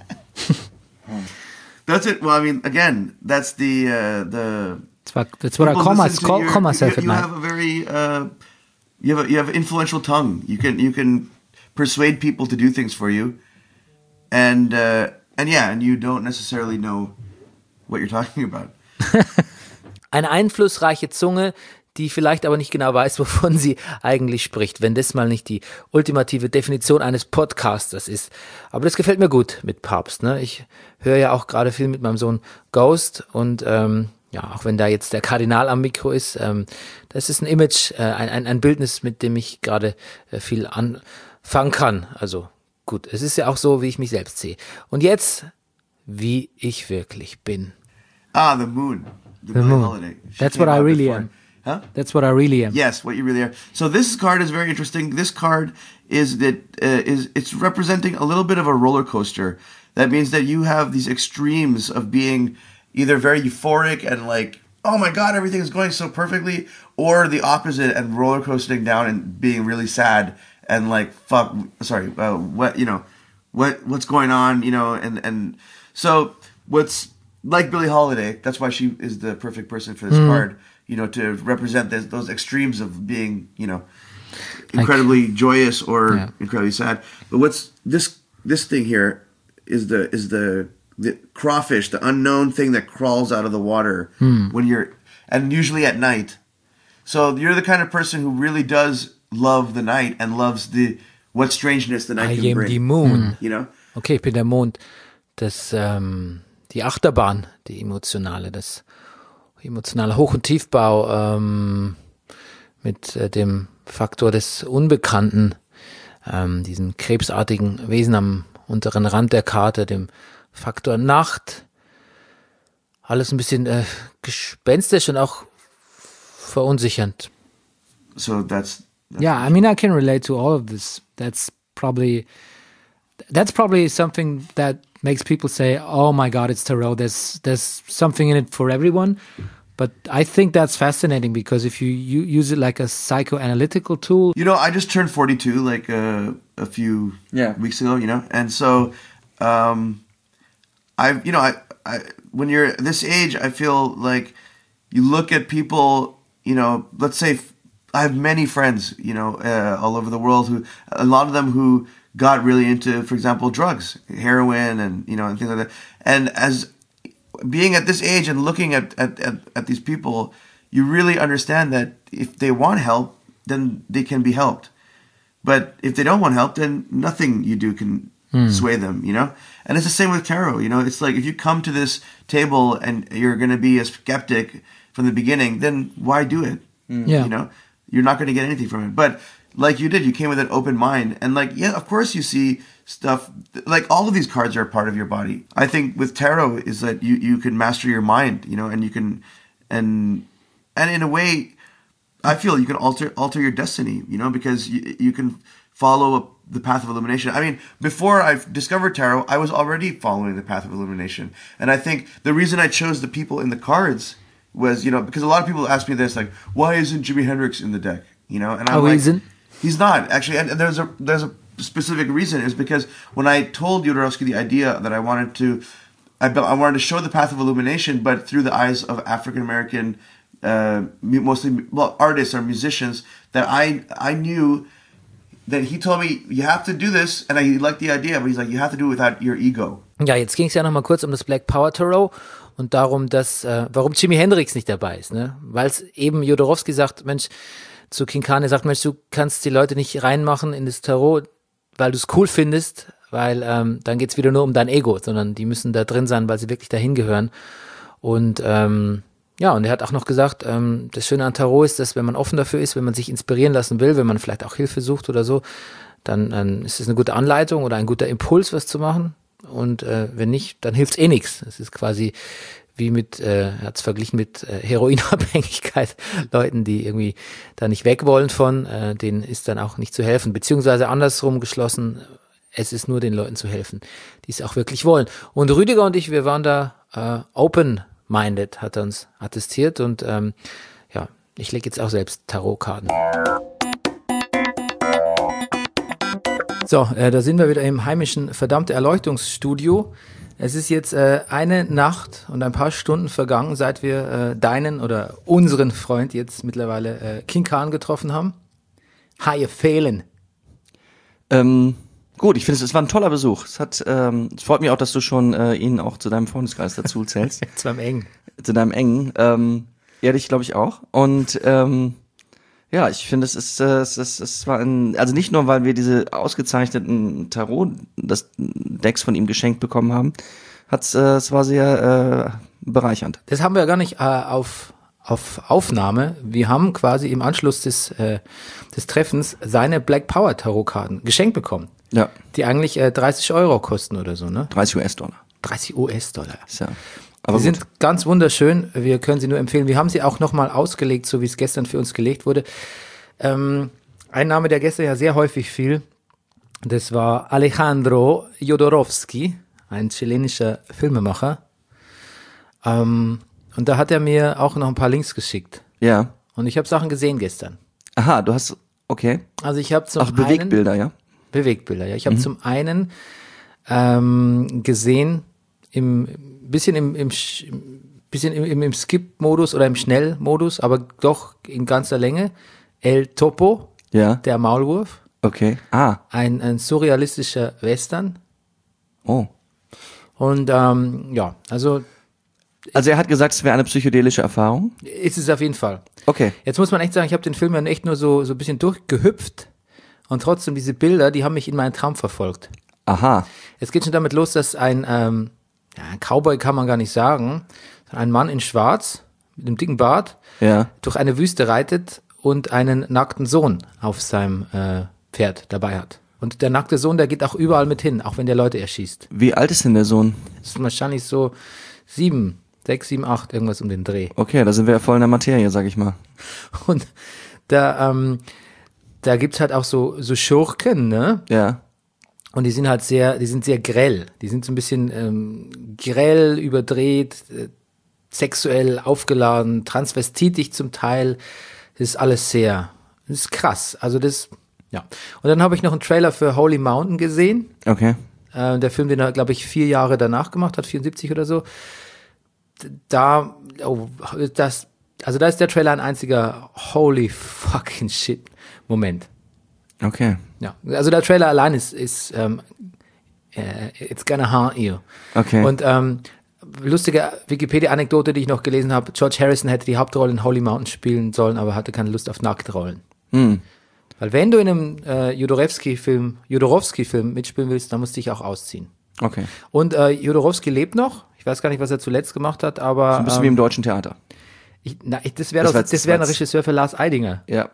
That's it. Well, I mean, again, that's the That's what I people call, listen to call myself at you night. have a very you have an influential tongue. You can persuade people to do things for you, and you don't necessarily know what you're talking about. Eine einflussreiche Zunge, die vielleicht aber nicht genau weiß, wovon sie eigentlich spricht, wenn das mal nicht die ultimative Definition eines Podcasters ist. Aber das gefällt mir gut mit Papst. Ne? Ich höre ja auch gerade viel mit meinem Sohn Ghost und auch wenn da jetzt der Kardinal am Mikro ist, das ist ein Image, ein Bildnis, mit dem ich gerade viel anfangen kann. Also gut, es ist ja auch so, wie ich mich selbst sehe. Und jetzt, wie ich wirklich bin. The moon. The Billie moon. Holiday. She That's came what I out really before. am. Huh? That's what I really am. Yes, what you really are. So this card is very interesting. This card it's representing a little bit of a roller coaster. That means that you have these extremes of being either very euphoric and like, oh my God, everything is going so perfectly, or the opposite and roller coasting down and being really sad and like, what's going on, and so what's like Billie Holiday, that's why she is the perfect person for this card, to represent those extremes of being, incredibly joyous or incredibly sad. But what's this thing here is the crawfish, the unknown thing that crawls out of the water and usually at night. So you're the kind of person who really does love the night and loves what strangeness the night I can am bring. the moon. Okay, ich bin der Mond. Die Achterbahn, die emotionale, das emotionale Hoch- und Tiefbau mit dem Faktor des Unbekannten, diesem krebsartigen Wesen am unteren Rand der Karte, dem Faktor Nacht, alles ein bisschen gespenstisch und auch verunsichernd. So that's Yeah, I mean, I can relate to all of this. That's probably something that makes people say, "Oh my God, it's tarot." There's something in it for everyone. But I think that's fascinating because if you use it like a psychoanalytical tool, I just turned 42 like a few weeks ago, and so I when you're this age, I feel like you look at people, let's say I have many friends, all over the world a lot of them who got really into, for example, drugs, heroin, and and things like that. And as being at this age and looking at these people, you really understand that if they want help, then they can be helped. But if they don't want help, then nothing you do can sway them, And it's the same with tarot, It's like if you come to this table and you're going to be a skeptic from the beginning, then why do it? Yeah. You're not going to get anything from it. But like you did, you came with an open mind. And like, yeah, of course you see stuff. Like all of these cards are a part of your body. I think with tarot is that you can master your mind, and you can, and in a way, I feel you can alter your destiny, because you can follow the path of illumination. I mean, before I discovered tarot, I was already following the path of illumination. And I think the reason I chose the people in the cards was, because a lot of people ask me this, like, why isn't Jimi Hendrix in the deck? And I'm like, isn't? He's not actually, and there's a specific reason. Is because when I told Jodorowsky the idea that I wanted to show the path of illumination, but through the eyes of African American, mostly artists or musicians, that I knew that he told me you have to do this, and I liked the idea, but he's like, you have to do it without your ego. Ja, jetzt ging es ja nochmal kurz um das Black Power Tarot und darum, warum Jimi Hendrix nicht dabei ist, ne? Weil es eben Jodorowsky sagt, Mensch, zu Kincanne sagt, Mensch, du kannst die Leute nicht reinmachen in das Tarot, weil du es cool findest, weil dann geht's wieder nur um dein Ego, sondern die müssen da drin sein, weil sie wirklich dahin gehören. Und und er hat auch noch gesagt, das Schöne an Tarot ist, dass wenn man offen dafür ist, wenn man sich inspirieren lassen will, wenn man vielleicht auch Hilfe sucht oder so, dann ist es eine gute Anleitung oder ein guter Impuls, was zu machen. Und wenn nicht, dann hilft's eh nichts. Es ist quasi wie er hat es verglichen mit Heroinabhängigkeit, Leuten, die irgendwie da nicht weg wollen von, denen ist dann auch nicht zu helfen. Beziehungsweise andersrum geschlossen, es ist nur den Leuten zu helfen, die es auch wirklich wollen. Und Rüdiger und ich, wir waren da open-minded, hat er uns attestiert. Und ich lege jetzt auch selbst Tarotkarten. So, da sind wir wieder im heimischen verdammte Erleuchtungsstudio. Es ist jetzt eine Nacht und ein paar Stunden vergangen, seit wir deinen oder unseren Freund jetzt mittlerweile King Khan getroffen haben. How you feeling? Gut, ich finde, es war ein toller Besuch. Es freut mich auch, dass du schon ihn auch zu deinem Freundeskreis dazu zählst. Zu einem engen. Zu deinem engen. Ja, dich glaube ich auch. Und ja, ich finde, es war also nicht nur, weil wir diese ausgezeichneten Tarot-Decks von ihm geschenkt bekommen haben, es war sehr bereichernd. Das haben wir ja gar nicht auf Aufnahme. Wir haben quasi im Anschluss des Treffens seine Black Power Tarotkarten geschenkt bekommen. Ja. Die eigentlich 30 Euro kosten oder so, ne? 30 US-Dollar. 30 US-Dollar. Ist ja. Aber Sie sind ganz wunderschön. Wir können sie nur empfehlen. Wir haben sie auch nochmal ausgelegt, so wie es gestern für uns gelegt wurde. Ein Name, der gestern ja sehr häufig fiel, das war Alejandro Jodorowsky, ein chilenischer Filmemacher. Und da hat er mir auch noch ein paar Links geschickt. Ja. Und ich habe Sachen gesehen gestern. Aha, okay. Also ich habe zum einen Bewegtbilder, ja? Bewegtbilder, ja. Ich habe zum einen gesehen, bisschen im Skip-Modus oder im Schnell-Modus, aber doch in ganzer Länge, El Topo, Ja. der Maulwurf, Okay. ein surrealistischer Western. Oh. Und ja, also Also er hat gesagt, es wäre eine psychedelische Erfahrung. ist es auf jeden Fall. Okay. Jetzt muss man echt sagen, ich habe den Film ja echt nur so ein bisschen durchgehüpft und trotzdem diese Bilder, die haben mich in meinen Traum verfolgt. Aha. Es geht schon damit los, dass ein Cowboy kann man gar nicht sagen, ein Mann in Schwarz mit einem dicken Bart Ja. durch eine Wüste reitet und einen nackten Sohn auf seinem Pferd dabei hat. Und der nackte Sohn, der geht auch überall mit hin, auch wenn der Leute erschießt. Wie alt ist denn der Sohn? Das ist wahrscheinlich so 6, 7, 8, irgendwas um den Dreh. Okay, da sind wir ja voll in der Materie, sag ich mal. Und da gibt's halt auch so Schurken, ne? Ja. Und die sind sehr grell. Die sind so ein bisschen grell, überdreht, sexuell aufgeladen, transvestitisch zum Teil. Das ist alles das ist krass. Also ja. Und dann habe ich noch einen Trailer für Holy Mountain gesehen. Okay. Der Film, den er, glaube ich, 4 Jahre danach gemacht hat, 74 oder so. Da ist der Trailer ein einziger holy fucking shit Moment. Okay. Ja, also der Trailer allein ist it's gonna haunt you. Okay. Und lustige Wikipedia-Anekdote, die ich noch gelesen habe, George Harrison hätte die Hauptrolle in Holy Mountain spielen sollen, aber hatte keine Lust auf Nacktrollen. Weil wenn du in einem Jodorowsky-Film mitspielen willst, dann musst du dich auch ausziehen. Okay. Und Jodorowsky lebt noch. Ich weiß gar nicht, was er zuletzt gemacht hat, aber So ein bisschen wie im Deutschen Theater. das wäre ein Regisseur für Lars Eidinger, Ja.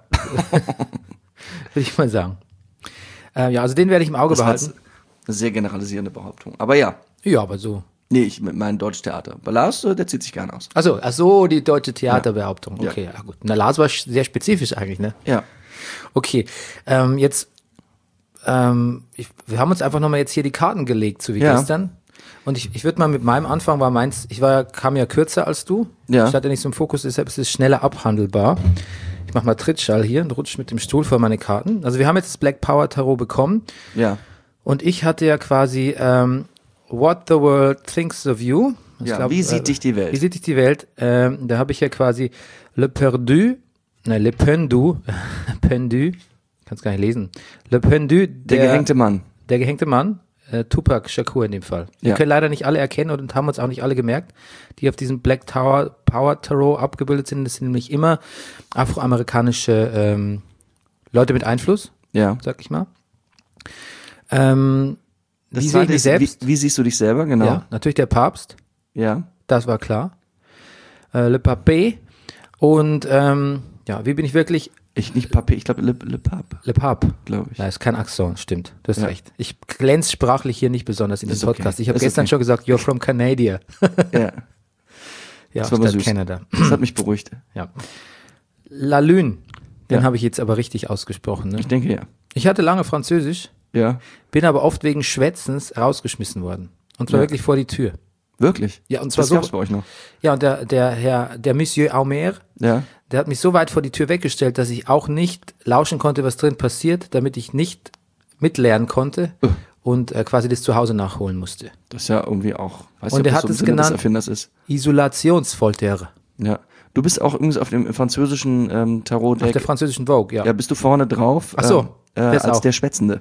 würde ich mal sagen. Ja, also den werde ich im Auge Das war behalten. jetzt eine sehr generalisierende Behauptung. Aber ja. Ja, aber so. Nee, ich mit meinem Deutschen Theater. Bei Lars, der zieht sich gerne aus. Ach so, die deutsche Theaterbehauptung. Ja. Okay, ja gut. Na, Lars war sehr spezifisch eigentlich, ne? Ja. Okay, jetzt, wir haben uns einfach nochmal jetzt hier die Karten gelegt, so wie Ja. gestern. Und ich würde mal mit meinem anfangen, weil kam ja kürzer als du. Ja. Ich hatte nicht so im Fokus, deshalb ist es schneller abhandelbar. Ich mach mal Trittschall hier und rutsche mit dem Stuhl vor meine Karten. Also wir haben jetzt das Black Power Tarot bekommen. Ja. Und ich hatte ja quasi What the World Thinks of You. Ich Ja, wie sieht dich die Welt? Wie sieht dich die Welt? Da habe ich ja quasi Le Pendu, kannst gar nicht lesen. Le Pendu, Der gehängte Mann. Der gehängte Mann, Tupac Shakur in dem Fall. Wir Ja. können leider nicht alle erkennen und haben uns auch nicht alle gemerkt, die auf diesem Black Power Tarot abgebildet sind. Das sind nämlich immer afroamerikanische Leute mit Einfluss, Ja. sag ich mal. Das Wie sehe ich zweite mich ist, selbst? Wie siehst du dich selber, genau? Ja, natürlich der Papst, Ja. das war klar. Le Papé und ja, wie bin ich wirklich? Ich nicht Papi, ich glaube Le Pape, Le Pape. glaube ich. Ja, ist kein Akzent, stimmt. Du hast Ja. recht. Ich glänze sprachlich hier nicht besonders in dem Ist okay. Podcast. Ich habe Ist gestern okay. schon gesagt, you're from Canada. Ja. Ja, Das war aber statt süß. Canada. Das hat mich beruhigt. Ja. La Lune, den Ja. habe ich jetzt aber richtig ausgesprochen. Ne? Ich denke ja. Ich hatte lange Französisch, Ja. bin aber oft wegen Schwätzens rausgeschmissen worden. Und zwar Ja. wirklich vor die Tür. Wirklich? Ja, und zwar Das so. gab's bei euch noch. Ja, und der Monsieur Aumer, Ja. der hat mich so weit vor die Tür weggestellt, dass ich auch nicht lauschen konnte, was drin passiert, damit ich nicht mitlernen konnte und quasi das zu Hause nachholen musste. Das ist ja irgendwie auch, weiß Und nicht, er ob hat das es so im Sinne des genannt Erfinders ist. Isolationsfolter. Ja. Du bist auch übrigens auf dem französischen Auf Tarot-Deck. der französischen Vogue, ja. Ja, bist du vorne drauf? Ach so, das als auch. der Schwätzende.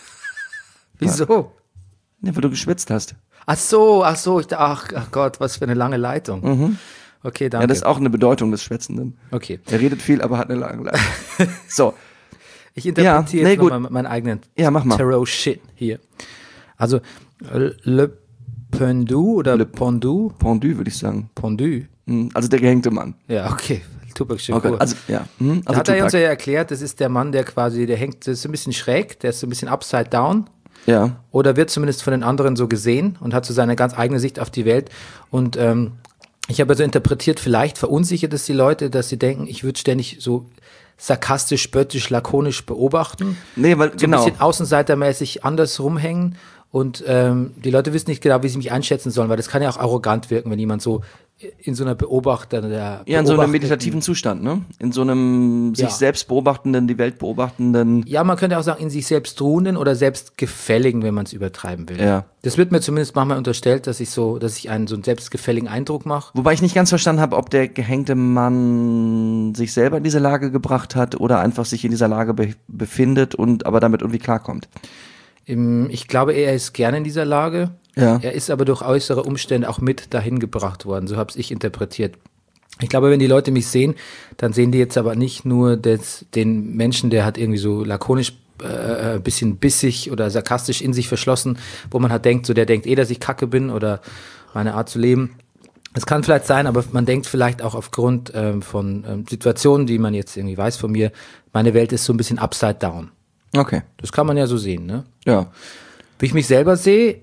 Wieso? Ja, weil du geschwitzt hast. Ach so, ach Gott, was für eine lange Leitung. Okay, danke. Ja, das ist auch eine Bedeutung des Schwätzenden. Okay. Er redet viel, aber hat eine lange Leitung. So. Ich interpretiere Ja, nee, jetzt nochmal meinen eigenen Ja, mach mal. Tarot-Shit hier. Also, Le Pendu oder Pendu? Pendu, würde ich sagen. Pendu? Also der gehängte Mann. Ja, okay. Tupac Oh Gott, Shakur. also, ja. Da Also hat er uns Tupac. ja erklärt, das ist der Mann, der quasi, der hängt, das ist ein bisschen schräg, der ist so ein bisschen upside down. Ja. Oder wird zumindest von den anderen so gesehen und hat so seine ganz eigene Sicht auf die Welt. Und ich habe also interpretiert, vielleicht verunsichert es die Leute, dass sie denken, ich würde ständig so sarkastisch, spöttisch, lakonisch beobachten. Nee, weil, So genau. ein bisschen außenseitermäßig anders rumhängen. Und die Leute wissen nicht genau, wie sie mich einschätzen sollen, weil das kann ja auch arrogant wirken, wenn jemand so in so einer Ja, in so einem meditativen Zustand, ne? In so einem sich Ja. selbst beobachtenden, die Welt beobachtenden. Ja, man könnte auch sagen, in sich selbst ruhenden oder selbst gefälligen, wenn man es übertreiben will. Ja. Das wird mir zumindest manchmal unterstellt, dass ich einen so einen selbstgefälligen Eindruck mache. Wobei ich nicht ganz verstanden habe, ob der gehängte Mann sich selber in diese Lage gebracht hat oder einfach sich in dieser Lage befindet und aber damit irgendwie klarkommt. Ich glaube, er ist gerne in dieser Lage. Ja. Er ist aber durch äußere Umstände auch mit dahin gebracht worden. So habe ich interpretiert. Ich glaube, wenn die Leute mich sehen, dann sehen die jetzt aber nicht nur den Menschen, der hat irgendwie so lakonisch ein bisschen bissig oder sarkastisch in sich verschlossen, wo man halt denkt, so der denkt dass ich kacke bin oder meine Art zu leben. Es kann vielleicht sein, aber man denkt vielleicht auch aufgrund von Situationen, die man jetzt irgendwie weiß von mir, meine Welt ist so ein bisschen upside down. Okay. Das kann man ja so sehen, ne? Ja. Wie ich mich selber sehe,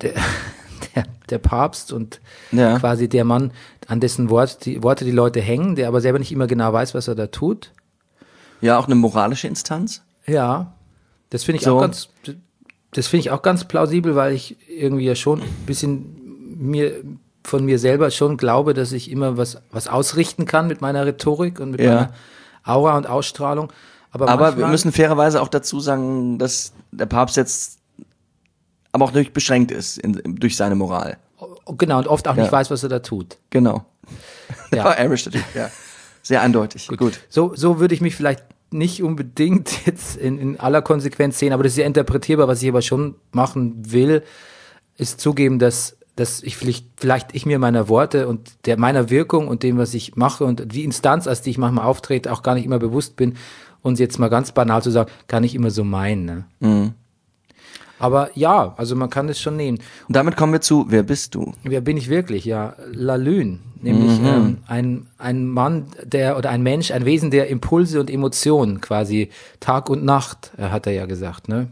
der Papst und Ja. quasi der Mann, an dessen Worte die Leute hängen, der aber selber nicht immer genau weiß, was er da tut. Ja, auch eine moralische Instanz. Ja, das finde ich So. das finde ich auch ganz plausibel, weil ich irgendwie ja schon ein bisschen von mir selber schon glaube, dass ich immer was ausrichten kann mit meiner Rhetorik und mit Ja. meiner Aura und Ausstrahlung. Aber Aber wir manchmal- müssen fairerweise auch dazu sagen, dass der Papst jetzt aber auch durch beschränkt ist durch seine Moral. Genau, und oft auch Ja. nicht weiß, was er da tut. Genau. Ja. War Aristotle, ja. Sehr eindeutig. Gut. So würde ich mich vielleicht nicht unbedingt jetzt in aller Konsequenz sehen, aber das ist ja interpretierbar. Was ich aber schon machen will, ist zugeben, dass ich vielleicht ich mir meiner Worte und meiner Wirkung und dem, was ich mache und die Instanz, als die ich manchmal auftrete, auch gar nicht immer bewusst bin. Und jetzt mal ganz banal zu sagen, gar nicht immer so meinen. Ne? Mhm. Aber ja, also man kann das schon nehmen. Und damit kommen wir zu, wer bist du? Wer bin ich wirklich? Ja, La Lune, nämlich ein Mann, oder ein Mensch, ein Wesen der Impulse und Emotionen, quasi Tag und Nacht, hat er ja gesagt. Ne?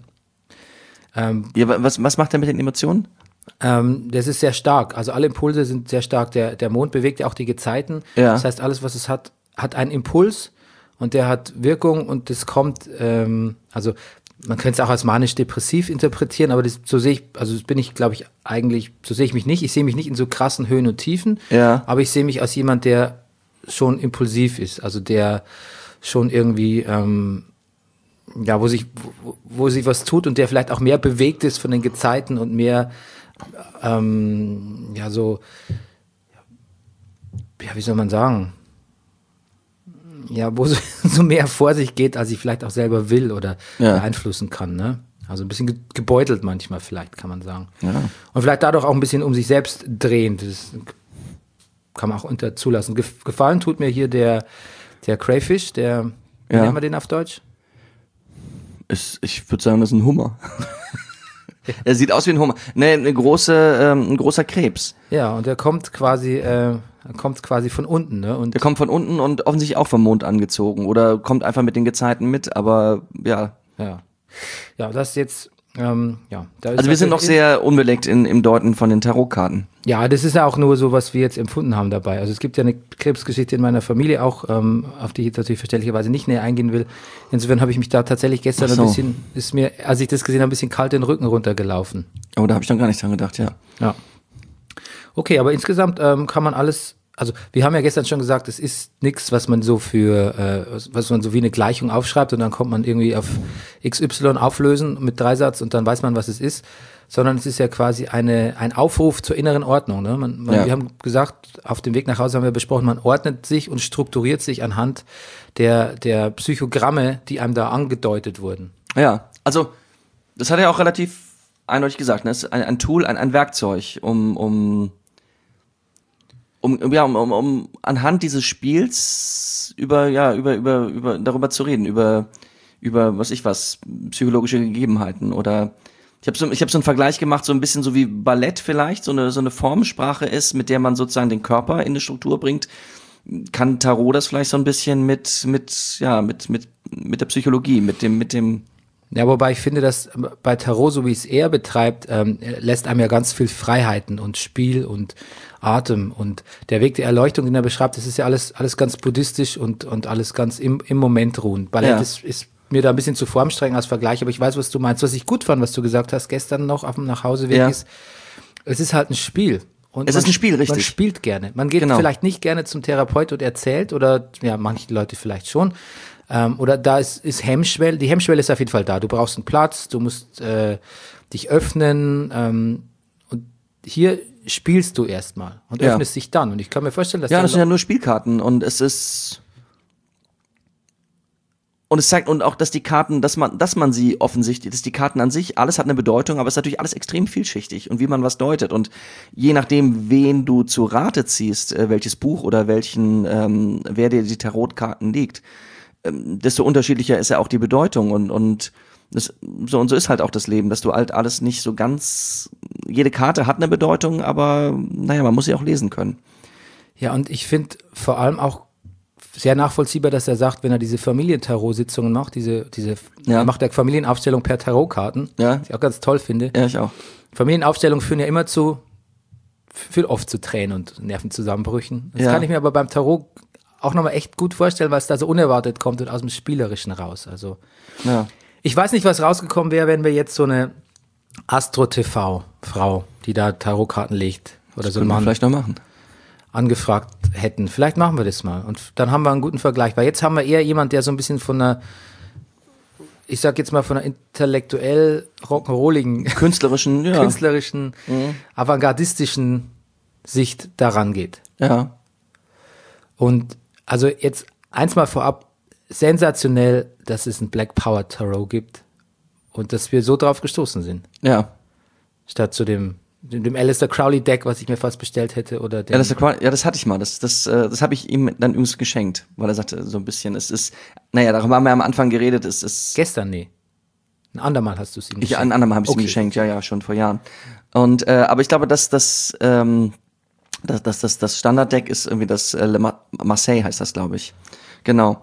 Ja, was macht er mit den Emotionen? Das ist sehr stark. Also alle Impulse sind sehr stark. Der Mond bewegt ja auch die Gezeiten. Ja. Das heißt, alles, was es hat einen Impuls und der hat Wirkung und das kommt, also man könnte es auch als manisch-depressiv interpretieren, aber so sehe ich, also das bin ich, glaube ich, eigentlich, so sehe ich mich nicht. Ich sehe mich nicht in so krassen Höhen und Tiefen, Ja. aber ich sehe mich als jemand, der schon impulsiv ist, also der schon irgendwie, ja, wo sich was tut und der vielleicht auch mehr bewegt ist von den Gezeiten und mehr, ja, so, ja, wie soll man sagen? Ja, wo so mehr vor sich geht, als ich vielleicht auch selber will oder Ja. beeinflussen kann, ne? Also ein bisschen gebeutelt manchmal vielleicht, kann man sagen. Ja. Und vielleicht dadurch auch ein bisschen um sich selbst drehend. Das kann man auch zulassen. Gefallen tut mir hier der Crayfish, wie Ja. nennt man den auf Deutsch? Ich würde sagen, das ist ein Hummer. Er sieht aus wie ein Hummer. Nee, ein großer Krebs. Ja, und der kommt quasi von unten, ne? Und Der kommt von unten und offensichtlich auch vom Mond angezogen oder kommt einfach mit den Gezeiten mit, aber ja. ja, das jetzt, ja. Da ist Also wir sind noch sehr unbeleckt im Deuten von den Tarotkarten. Ja, das ist ja auch nur so, was wir jetzt empfunden haben dabei. Also es gibt ja eine Krebsgeschichte in meiner Familie auch, auf die ich jetzt natürlich verständlicherweise nicht näher eingehen will. Insofern habe ich mich da tatsächlich gestern Ach so. ein bisschen, ist mir, als ich das gesehen habe, ein bisschen kalt den Rücken runtergelaufen. Oh, da habe ich noch gar nicht dran gedacht, ja. Ja. Okay, aber insgesamt kann man alles also wir haben ja gestern schon gesagt, es ist nichts, was man so was man so wie eine Gleichung aufschreibt und dann kommt man irgendwie auf XY auflösen mit Dreisatz und dann weiß man, was es ist, sondern es ist ja quasi ein Aufruf zur inneren Ordnung. Ne? Wir haben gesagt, auf dem Weg nach Hause haben wir besprochen, man ordnet sich und strukturiert sich anhand der Psychogramme, die einem da angedeutet wurden. Ja, also das hat er auch relativ eindeutig gesagt. Ne? Es ist ein Tool, ein Werkzeug, um anhand dieses Spiels darüber zu reden, über psychologische Gegebenheiten oder ich habe so einen Vergleich gemacht, so ein bisschen so wie Ballett vielleicht, so eine Formsprache ist, mit der man sozusagen den Körper in eine Struktur bringt. Kann Tarot das vielleicht so ein bisschen mit der Psychologie, mit dem Ja, wobei ich finde, dass bei Tarot, so wie es er betreibt, lässt einem ja ganz viel Freiheiten und Spiel und Atem und der Weg der Erleuchtung, den er beschreibt, das ist ja alles ganz buddhistisch und alles ganz im Moment ruhend. Ballett ist mir da ein bisschen zu formstreng als Vergleich, aber ich weiß, was du meinst. Was ich gut fand, was du gesagt hast gestern noch auf dem Nachhauseweg ist, es ist halt ein Spiel. Und es ist ein Spiel, richtig. Man spielt gerne. Man geht vielleicht nicht gerne zum Therapeut und erzählt oder, ja, manche Leute vielleicht schon. Oder da ist Hemmschwelle. Die Hemmschwelle ist auf jeden Fall da. Du brauchst einen Platz, du musst dich öffnen. Und hier spielst du erstmal und öffnest dich dann. Und ich kann mir vorstellen, dass das sind ja nur Spielkarten und es ist und es zeigt und auch, dass die Karten, dass man sie offensichtlich, dass die Karten an sich, alles hat eine Bedeutung, aber es ist natürlich alles extrem vielschichtig und wie man was deutet und je nachdem, wen du zu Rate ziehst, welches Buch oder wer dir die Tarotkarten legt, desto unterschiedlicher ist ja auch die Bedeutung und so ist halt auch das Leben, dass du halt alles nicht so ganz, jede Karte hat eine Bedeutung, aber naja, man muss sie auch lesen können. Ja, und ich finde vor allem auch sehr nachvollziehbar, dass er sagt, wenn er diese Familientarot-Sitzungen macht, er macht der Familienaufstellung per Tarotkarten, was ich auch ganz toll finde. Ja, ich auch. Familienaufstellungen führen ja immer oft zu Tränen und Nervenzusammenbrüchen. Das kann ich mir aber beim Tarot auch nochmal echt gut vorstellen, weil es da so unerwartet kommt und aus dem Spielerischen raus. Also ich weiß nicht, was rausgekommen wäre, wenn wir jetzt so eine Astro-TV-Frau, die da Tarotkarten legt, oder so einen Mann vielleicht noch machen, angefragt hätten. Vielleicht machen wir das mal. Und dann haben wir einen guten Vergleich. Weil jetzt haben wir eher jemand, der so ein bisschen von einer, ich sag jetzt mal von einer intellektuell rock'n'rolligen, künstlerischen, avantgardistischen Sicht daran geht. Ja. Und also jetzt eins mal vorab, sensationell, dass es ein Black Power Tarot gibt und dass wir so drauf gestoßen sind. Ja. Statt zu dem Aleister Crowley Deck, was ich mir fast bestellt hätte, oder dem Aleister Crowley, das hatte ich mal. Das habe ich ihm dann übrigens geschenkt, weil er sagte so ein bisschen, es ist, naja, darüber haben wir am Anfang geredet, es ist. Gestern, nee. Ein andermal hast du es ihm geschenkt. Ein andermal habe ich es ihm geschenkt, ja, schon vor Jahren. Und, aber ich glaube, dass das Standarddeck ist irgendwie das Marseille heißt das, glaube ich. Genau.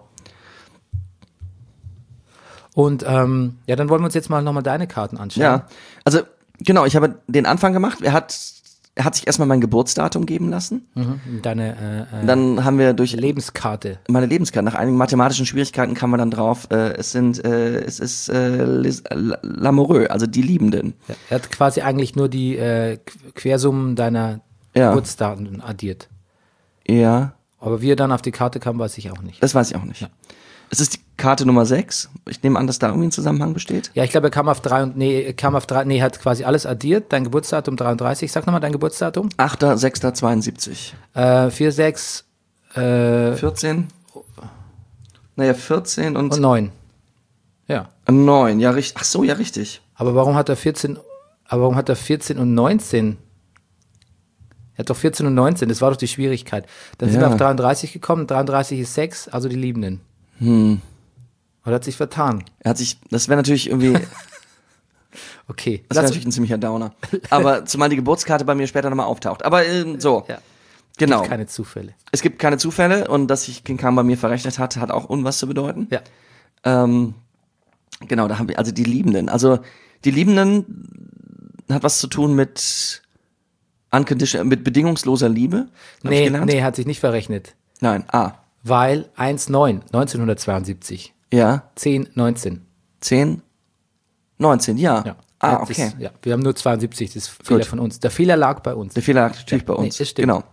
Und dann wollen wir uns jetzt mal nochmal deine Karten anschauen. Ja, also genau, ich habe den Anfang gemacht. Er hat sich erstmal mein Geburtsdatum geben lassen. Dann haben wir durch Lebenskarte. Meine Lebenskarte. Nach einigen mathematischen Schwierigkeiten kam man dann drauf. Es ist L'amoureux, also die Liebenden. Ja, er hat quasi eigentlich nur die Quersummen deiner Geburtsdaten addiert. Ja. Aber wie er dann auf die Karte kam, weiß ich auch nicht. Das weiß ich auch nicht. Ja. Es ist die Karte Nummer 6. Ich nehme an, dass da irgendwie ein Zusammenhang besteht. Ja, ich glaube, er kam auf 3 hat quasi alles addiert. Dein Geburtsdatum 33. Sag nochmal dein Geburtsdatum. 8.6.72. 4, 14. Naja, 14 und 9. Ja. 9, ja, richtig. Ach so, ja, richtig. Aber warum hat er 14 und 19? Er hat doch 14 und 19, das war doch die Schwierigkeit. Dann sind wir auf 33 gekommen, 33 ist 6, also die Liebenden. Oder hat sich vertan? Das wäre natürlich irgendwie, okay. Das wäre natürlich ein ziemlicher Downer. Aber zumal die Geburtskarte bei mir später nochmal auftaucht. Aber so, ja. Genau. Es gibt keine Zufälle. Es gibt keine Zufälle und dass sich King Khan bei mir verrechnet hat auch was zu bedeuten. Ja. Genau, da haben wir also die Liebenden. Also die Liebenden hat was zu tun mit mit bedingungsloser Liebe. Nee, hat sich nicht verrechnet. Nein, Weil 1972. Ja. 10-19. 10-19, ja. Okay. Wir haben nur 72, das ist Fehler von uns. Der Fehler lag bei uns. Der Fehler lag natürlich bei uns. Nee, das stimmt. Genau.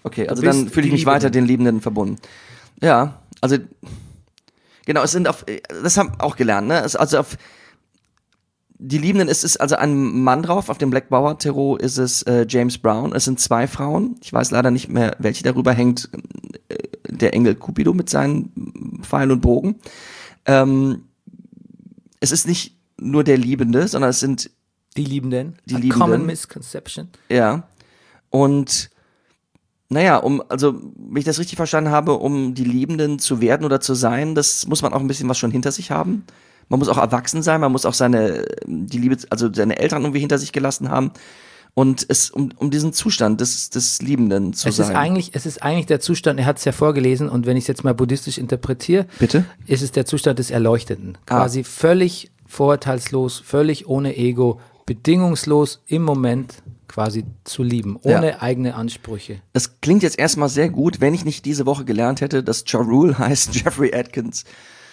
Okay, also Du bist dann fühle ich die mich weiter Liebenden. den Liebenden verbunden. Ja, also genau, es sind das haben wir auch gelernt, ne? Also auf die Liebenden ist also ein Mann drauf, auf dem Black Bauer Tarot ist es James Brown. Es sind 2 Frauen. Ich weiß leider nicht mehr, welche darüber hängt. Der Engel Cupido mit seinen Pfeil und Bogen. Es ist nicht nur der Liebende, sondern es sind Die Liebenden. Die A Liebenden. Common Misconception. ja. Und naja, wenn ich das richtig verstanden habe, um die Liebenden zu werden oder zu sein, das muss man auch ein bisschen was schon hinter sich haben. Man muss auch erwachsen sein, man muss auch seine Eltern irgendwie hinter sich gelassen haben. Und um diesen Zustand des Liebenden zu Es sein. ist eigentlich der Zustand, er hat es ja vorgelesen, und wenn ich es jetzt mal buddhistisch interpretiere, Bitte? ist es der Zustand des Erleuchteten. Quasi völlig vorurteilslos, völlig ohne Ego, bedingungslos im Moment quasi zu lieben, ohne Ja. eigene Ansprüche. Das klingt jetzt erstmal sehr gut, wenn ich nicht diese Woche gelernt hätte, dass Ja Rule heißt Jeffrey Atkins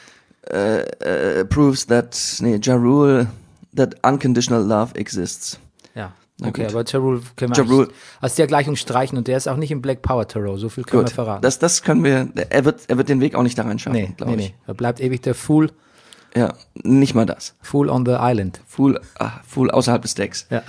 proves that, Ja Rule, that unconditional love exists. Ja. Na Okay, gut. aber Tarot können wir Ja Rule. eigentlich aus der Gleichung streichen, und der ist auch nicht im Black Power Tarot, so viel können wir Gut, verraten. das können wir, er wird den Weg auch nicht da rein schaffen, glaube ich. Er bleibt ewig der Fool Ja, nicht mal das. on the Island. Fool außerhalb des Decks. Ja.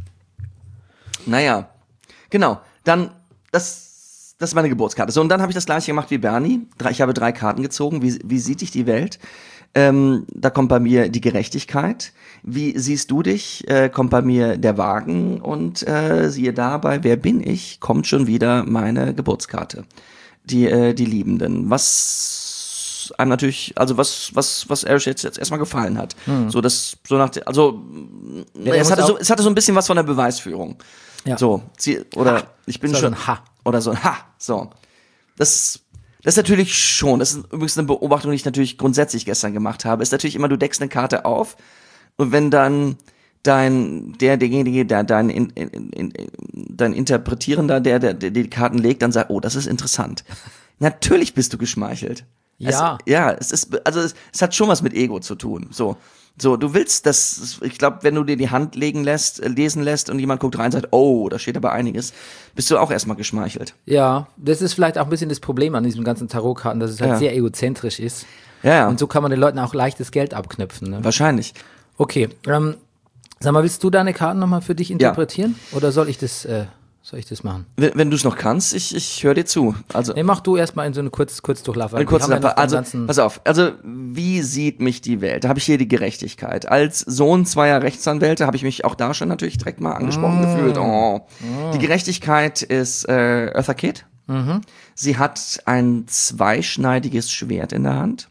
Naja, genau. Dann, das ist meine Geburtskarte. So, und dann habe ich das gleiche gemacht wie Bernie. Ich habe 3 Karten gezogen. Wie sieht dich die Welt? Da kommt bei mir die Gerechtigkeit. Wie siehst du dich? Kommt bei mir der Wagen. Und siehe dabei, wer bin ich? Kommt schon wieder meine Geburtskarte. Die Liebenden. Was einem natürlich, also was Erich jetzt erstmal gefallen hat. So, das, so nach, also, Ja, der es muss hatte so ein bisschen was von der Beweisführung. Ja. So, ich bin So schon, ein Ha. oder so ein Ha, so. Das ist natürlich schon, das ist übrigens eine Beobachtung, die ich natürlich grundsätzlich gestern gemacht habe, ist natürlich immer, du deckst eine Karte auf, und wenn dann derjenige, der dein Interpretierender, der die Karten legt, dann sagt, oh, das ist interessant. Natürlich bist du geschmeichelt. Ja. Es hat schon was mit Ego zu tun. So, du willst das, ich glaube, wenn du dir die Hand lesen lässt und jemand guckt rein und sagt, oh, da steht aber einiges, bist du auch erstmal geschmeichelt. Ja, das ist vielleicht auch ein bisschen das Problem an diesen ganzen Tarotkarten, dass es halt Ja. sehr egozentrisch ist. Ja. Und so kann man den Leuten auch leichtes Geld abknüpfen. Ne? Wahrscheinlich. Okay, sag mal, willst du deine Karten nochmal für dich interpretieren? Oder soll ich das machen? Wenn du es noch kannst, ich höre dir zu. Also, Nee, mach du erstmal in so eine Kurzdurchlauf. eine kurze pass auf. Also, wie sieht mich die Welt? Da habe ich hier die Gerechtigkeit. Als Sohn 2 Rechtsanwälte habe ich mich auch da schon natürlich direkt mal angesprochen gefühlt. Oh. Die Gerechtigkeit ist Eartha Kitt. Sie hat ein zweischneidiges Schwert in der Hand.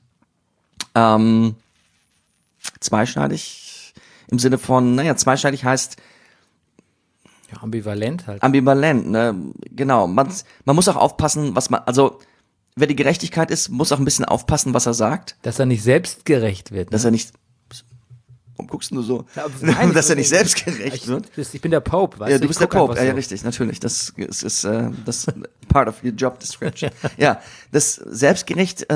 Zweischneidig im Sinne von, zweischneidig heißt Ja, ambivalent halt. ambivalent, ne? Genau. Man muss auch aufpassen, wer die Gerechtigkeit ist, muss auch ein bisschen aufpassen, was er sagt, Dass er nicht selbstgerecht wird. dass er nicht, warum guckst du so? nein, dass er nicht ich- selbstgerecht wird. Ich bin der Pope, weißt Ja, du? du Ich bist der guck einfach Pope. Ja, so. richtig, natürlich. Das ist das part of your job description. Ja, das selbstgerecht,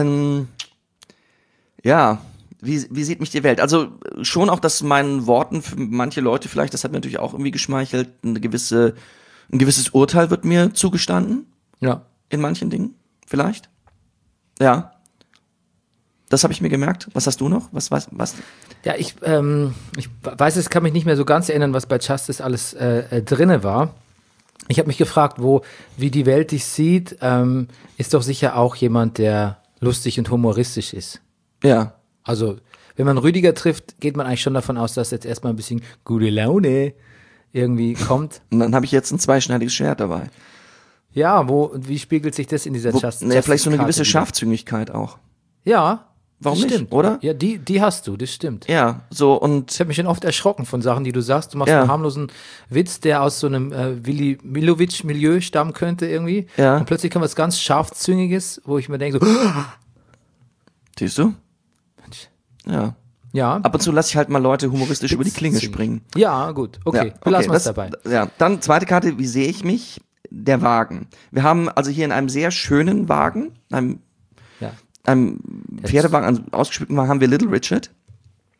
wie sieht mich die Welt? Also schon auch, dass meinen Worten für manche Leute vielleicht, das hat mir natürlich auch irgendwie geschmeichelt, ein gewisses Urteil wird mir zugestanden Ja. in manchen Dingen, vielleicht. Ja. Das habe ich mir gemerkt. Was hast du noch? Was? Ja, ich weiß, es kann mich nicht mehr so ganz erinnern, was bei Justice alles drinne war. Ich habe mich gefragt, wie die Welt dich sieht, ist doch sicher auch jemand, der lustig und humoristisch ist. Ja. Also, wenn man Rüdiger trifft, geht man eigentlich schon davon aus, dass jetzt erstmal ein bisschen gute Laune irgendwie kommt. Und dann habe ich jetzt ein zweischneidiges Schwert dabei. Ja, wie spiegelt sich das in dieser Justice? Vielleicht so eine gewisse Karte wieder? Scharfzüngigkeit auch. Ja. Warum das nicht, stimmt. oder? Ja, die hast du, das stimmt. Ja, so und Ich habe mich schon oft erschrocken von Sachen, die du sagst. Du machst Ja. einen harmlosen Witz, der aus so einem Willi Milovic-Milieu stammen könnte irgendwie. Ja. Und plötzlich kommt was ganz Scharfzüngiges, wo ich mir denke so, siehst du? Ja. ja. Ab und zu lasse ich halt mal Leute humoristisch über die Klinge Spitzzüngig. springen. Ja, gut. Okay, Ja, belassen wir es das- dabei. Ja, dann zweite Karte, wie sehe ich mich? Der Wagen. Wir haben also hier in einem sehr schönen Wagen, Ja. einem Pferdewagen, einem ausgespielten Wagen, haben wir Little Richard.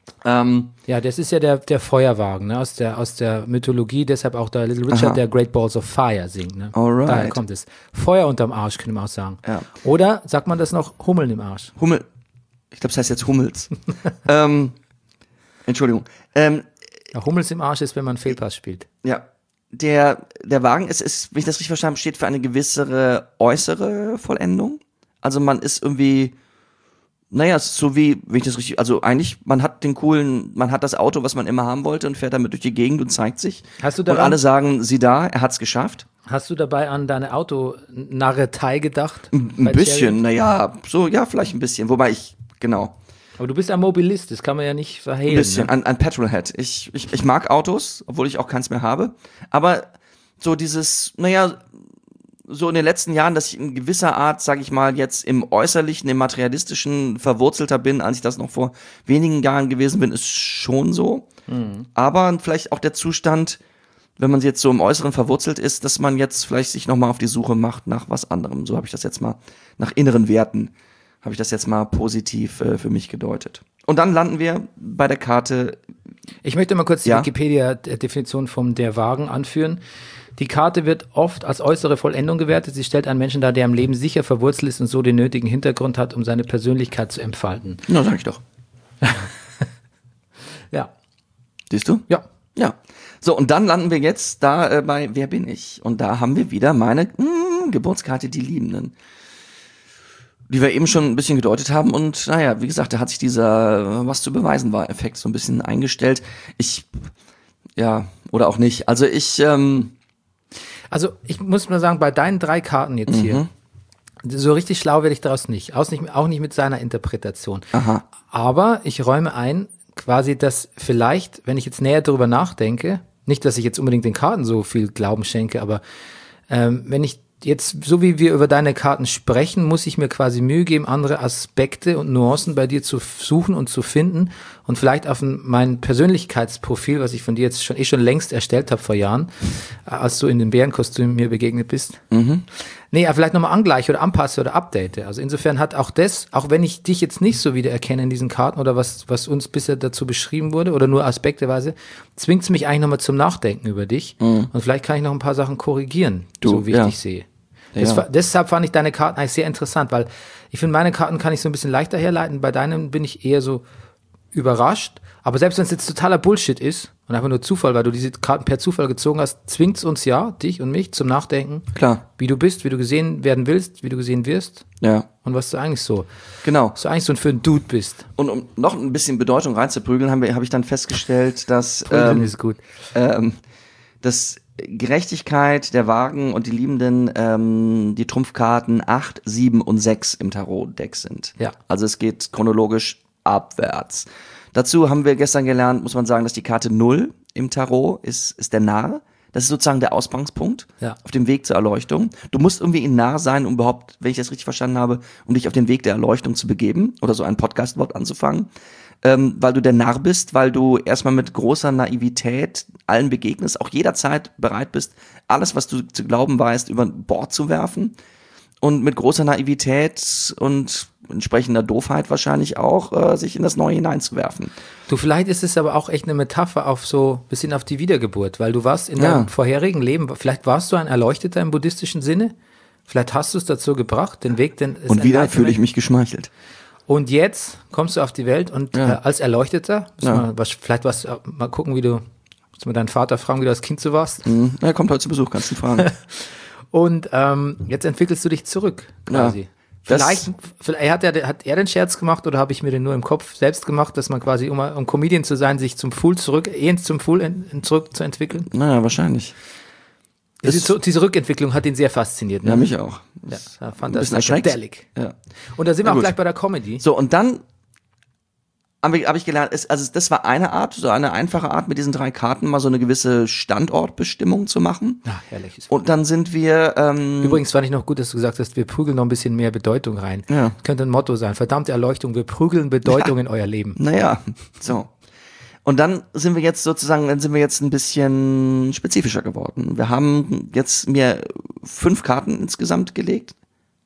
Ja, das ist ja der Feuerwagen, ne? Aus der Mythologie, deshalb auch der Little Richard, der Great Balls of Fire singt. Ne? Alright. Daher kommt es. Feuer unterm Arsch, könnte man auch sagen. Ja. Oder sagt man das noch, Hummeln im Arsch? Hummel. Ich glaube, das heißt jetzt Hummels. Entschuldigung. Ja, Hummels im Arsch ist, wenn man Fehlpass spielt. Ja. Der Wagen ist, wenn ich das richtig verstanden habe, steht für eine gewisse äußere Vollendung. Also man ist irgendwie, naja, es ist so wie, wenn ich das richtig, also eigentlich, man hat das Auto, was man immer haben wollte und fährt damit durch die Gegend und zeigt sich. Hast du und daran- alle sagen, sieh da, er hat's geschafft. Hast du dabei an deine Autonarretei gedacht? Ein Bei bisschen, Cherry? naja, so, ja, vielleicht ein bisschen. Wobei genau. Aber du bist ein Mobilist, das kann man ja nicht verhehlen. Ein bisschen, Ne? ein Petrolhead. Ich mag Autos, obwohl ich auch keins mehr habe. Aber so dieses, naja, so in den letzten Jahren, dass ich in gewisser Art, sage ich mal, jetzt im Äußerlichen, im Materialistischen verwurzelter bin, als ich das noch vor wenigen Jahren gewesen bin, ist schon so. Aber vielleicht auch der Zustand, wenn man jetzt so im Äußeren verwurzelt ist, dass man jetzt vielleicht sich nochmal auf die Suche macht nach was anderem. So habe ich das jetzt mal, nach inneren Werten, habe ich das jetzt mal positiv für mich gedeutet. Und dann landen wir bei der Karte. Ich möchte mal kurz die Ja. Wikipedia-Definition von der Wagen anführen. Die Karte wird oft als äußere Vollendung gewertet. Sie stellt einen Menschen dar, der im Leben sicher verwurzelt ist und so den nötigen Hintergrund hat, um seine Persönlichkeit zu entfalten. Na, sag ich doch. Ja. Siehst du? Ja. Ja. So, und dann landen wir jetzt da bei Wer bin ich? Und da haben wir wieder meine Geburtskarte, die Liebenden. Die wir eben schon ein bisschen gedeutet haben. Und naja, wie gesagt, da hat sich dieser was zu beweisen war Effekt so ein bisschen eingestellt. Oder auch nicht. Also Also ich muss mal sagen, bei deinen 3 Karten jetzt hier, so richtig schlau werde ich daraus nicht. Auch nicht mit seiner Interpretation. Aha. Aber ich räume ein, quasi, dass vielleicht, wenn ich jetzt näher darüber nachdenke, nicht, dass ich jetzt unbedingt den Karten so viel Glauben schenke, aber wenn ich jetzt, so wie wir über deine Karten sprechen, muss ich mir quasi Mühe geben, andere Aspekte und Nuancen bei dir zu suchen und zu finden und vielleicht auf mein Persönlichkeitsprofil, was ich von dir jetzt schon längst erstellt habe vor Jahren, als du in dem Bärenkostüm mir begegnet bist. Nee, vielleicht nochmal angleiche oder anpasse oder update. Also insofern hat auch das, auch wenn ich dich jetzt nicht so wiedererkenne in diesen Karten oder was uns bisher dazu beschrieben wurde oder nur aspekteweise, zwingt es mich eigentlich nochmal zum Nachdenken über dich und vielleicht kann ich noch ein paar Sachen korrigieren, so wie ich dich sehe. Deshalb fand ich deine Karten eigentlich sehr interessant, weil ich finde, meine Karten kann ich so ein bisschen leichter herleiten. Bei deinen bin ich eher so überrascht. Aber selbst wenn es jetzt totaler Bullshit ist und einfach nur Zufall, weil du diese Karten per Zufall gezogen hast, zwingt es uns ja, dich und mich, zum Nachdenken. Klar. Wie du bist, wie du gesehen werden willst, wie du gesehen wirst. Ja. Und was du eigentlich so, Genau. was du eigentlich so für ein Dude bist. Und um noch ein bisschen Bedeutung reinzuprügeln, habe ich dann festgestellt, dass Prügeln ist gut. dass Gerechtigkeit, der Wagen und die Liebenden die Trumpfkarten 8, 7 und 6 im Tarot-Deck sind. Ja. Also es geht chronologisch abwärts. Dazu haben wir gestern gelernt, muss man sagen, dass die Karte 0 im Tarot ist der Narr. Das ist sozusagen der Ausgangspunkt auf dem Weg zur Erleuchtung. Du musst irgendwie in Narr sein, um überhaupt, wenn ich das richtig verstanden habe, um dich auf den Weg der Erleuchtung zu begeben oder so einen Podcast überhaupt anzufangen. Weil du der Narr bist, weil du erstmal mit großer Naivität allen begegnest, auch jederzeit bereit bist, alles, was du zu glauben weißt, über Bord zu werfen und mit großer Naivität und entsprechender Doofheit wahrscheinlich auch, sich in das Neue hineinzuwerfen. Du, vielleicht ist es aber auch echt eine Metapher auf so ein bisschen auf die Wiedergeburt, weil du warst in deinem vorherigen Leben, vielleicht warst du ein Erleuchteter im buddhistischen Sinne, vielleicht hast du es dazu gebracht, den Weg, Und wieder fühle ich mich geschmeichelt. Und jetzt kommst du auf die Welt und als Erleuchteter, vielleicht mal gucken, musst du mal deinen Vater fragen, wie du als Kind so warst. Er kommt heute zu Besuch, kannst du ihn fragen. Und jetzt entwickelst du dich zurück, quasi. Vielleicht hat er den Scherz gemacht oder habe ich mir den nur im Kopf selbst gemacht, dass man quasi, um Comedian zu sein, sich zum Fool zurück zu entwickeln? Naja, wahrscheinlich. Diese Rückentwicklung hat ihn sehr fasziniert. Ne? Ja, mich auch. Ja, fand das erschreckt. psychedelic. Ja. Und da sind wir auch gut. gleich bei der Comedy. So, und dann hab ich gelernt, das war eine Art, so eine einfache Art, mit diesen 3 Karten mal so eine gewisse Standortbestimmung zu machen. Ja, herrlich. Und dann sind wir, Übrigens fand ich noch gut, dass du gesagt hast, wir prügeln noch ein bisschen mehr Bedeutung rein. Ja. Könnte ein Motto sein. Verdammte Erleuchtung, wir prügeln Bedeutung in euer Leben. naja, so. Und dann sind wir jetzt ein bisschen spezifischer geworden. Wir haben jetzt mir 5 Karten insgesamt gelegt.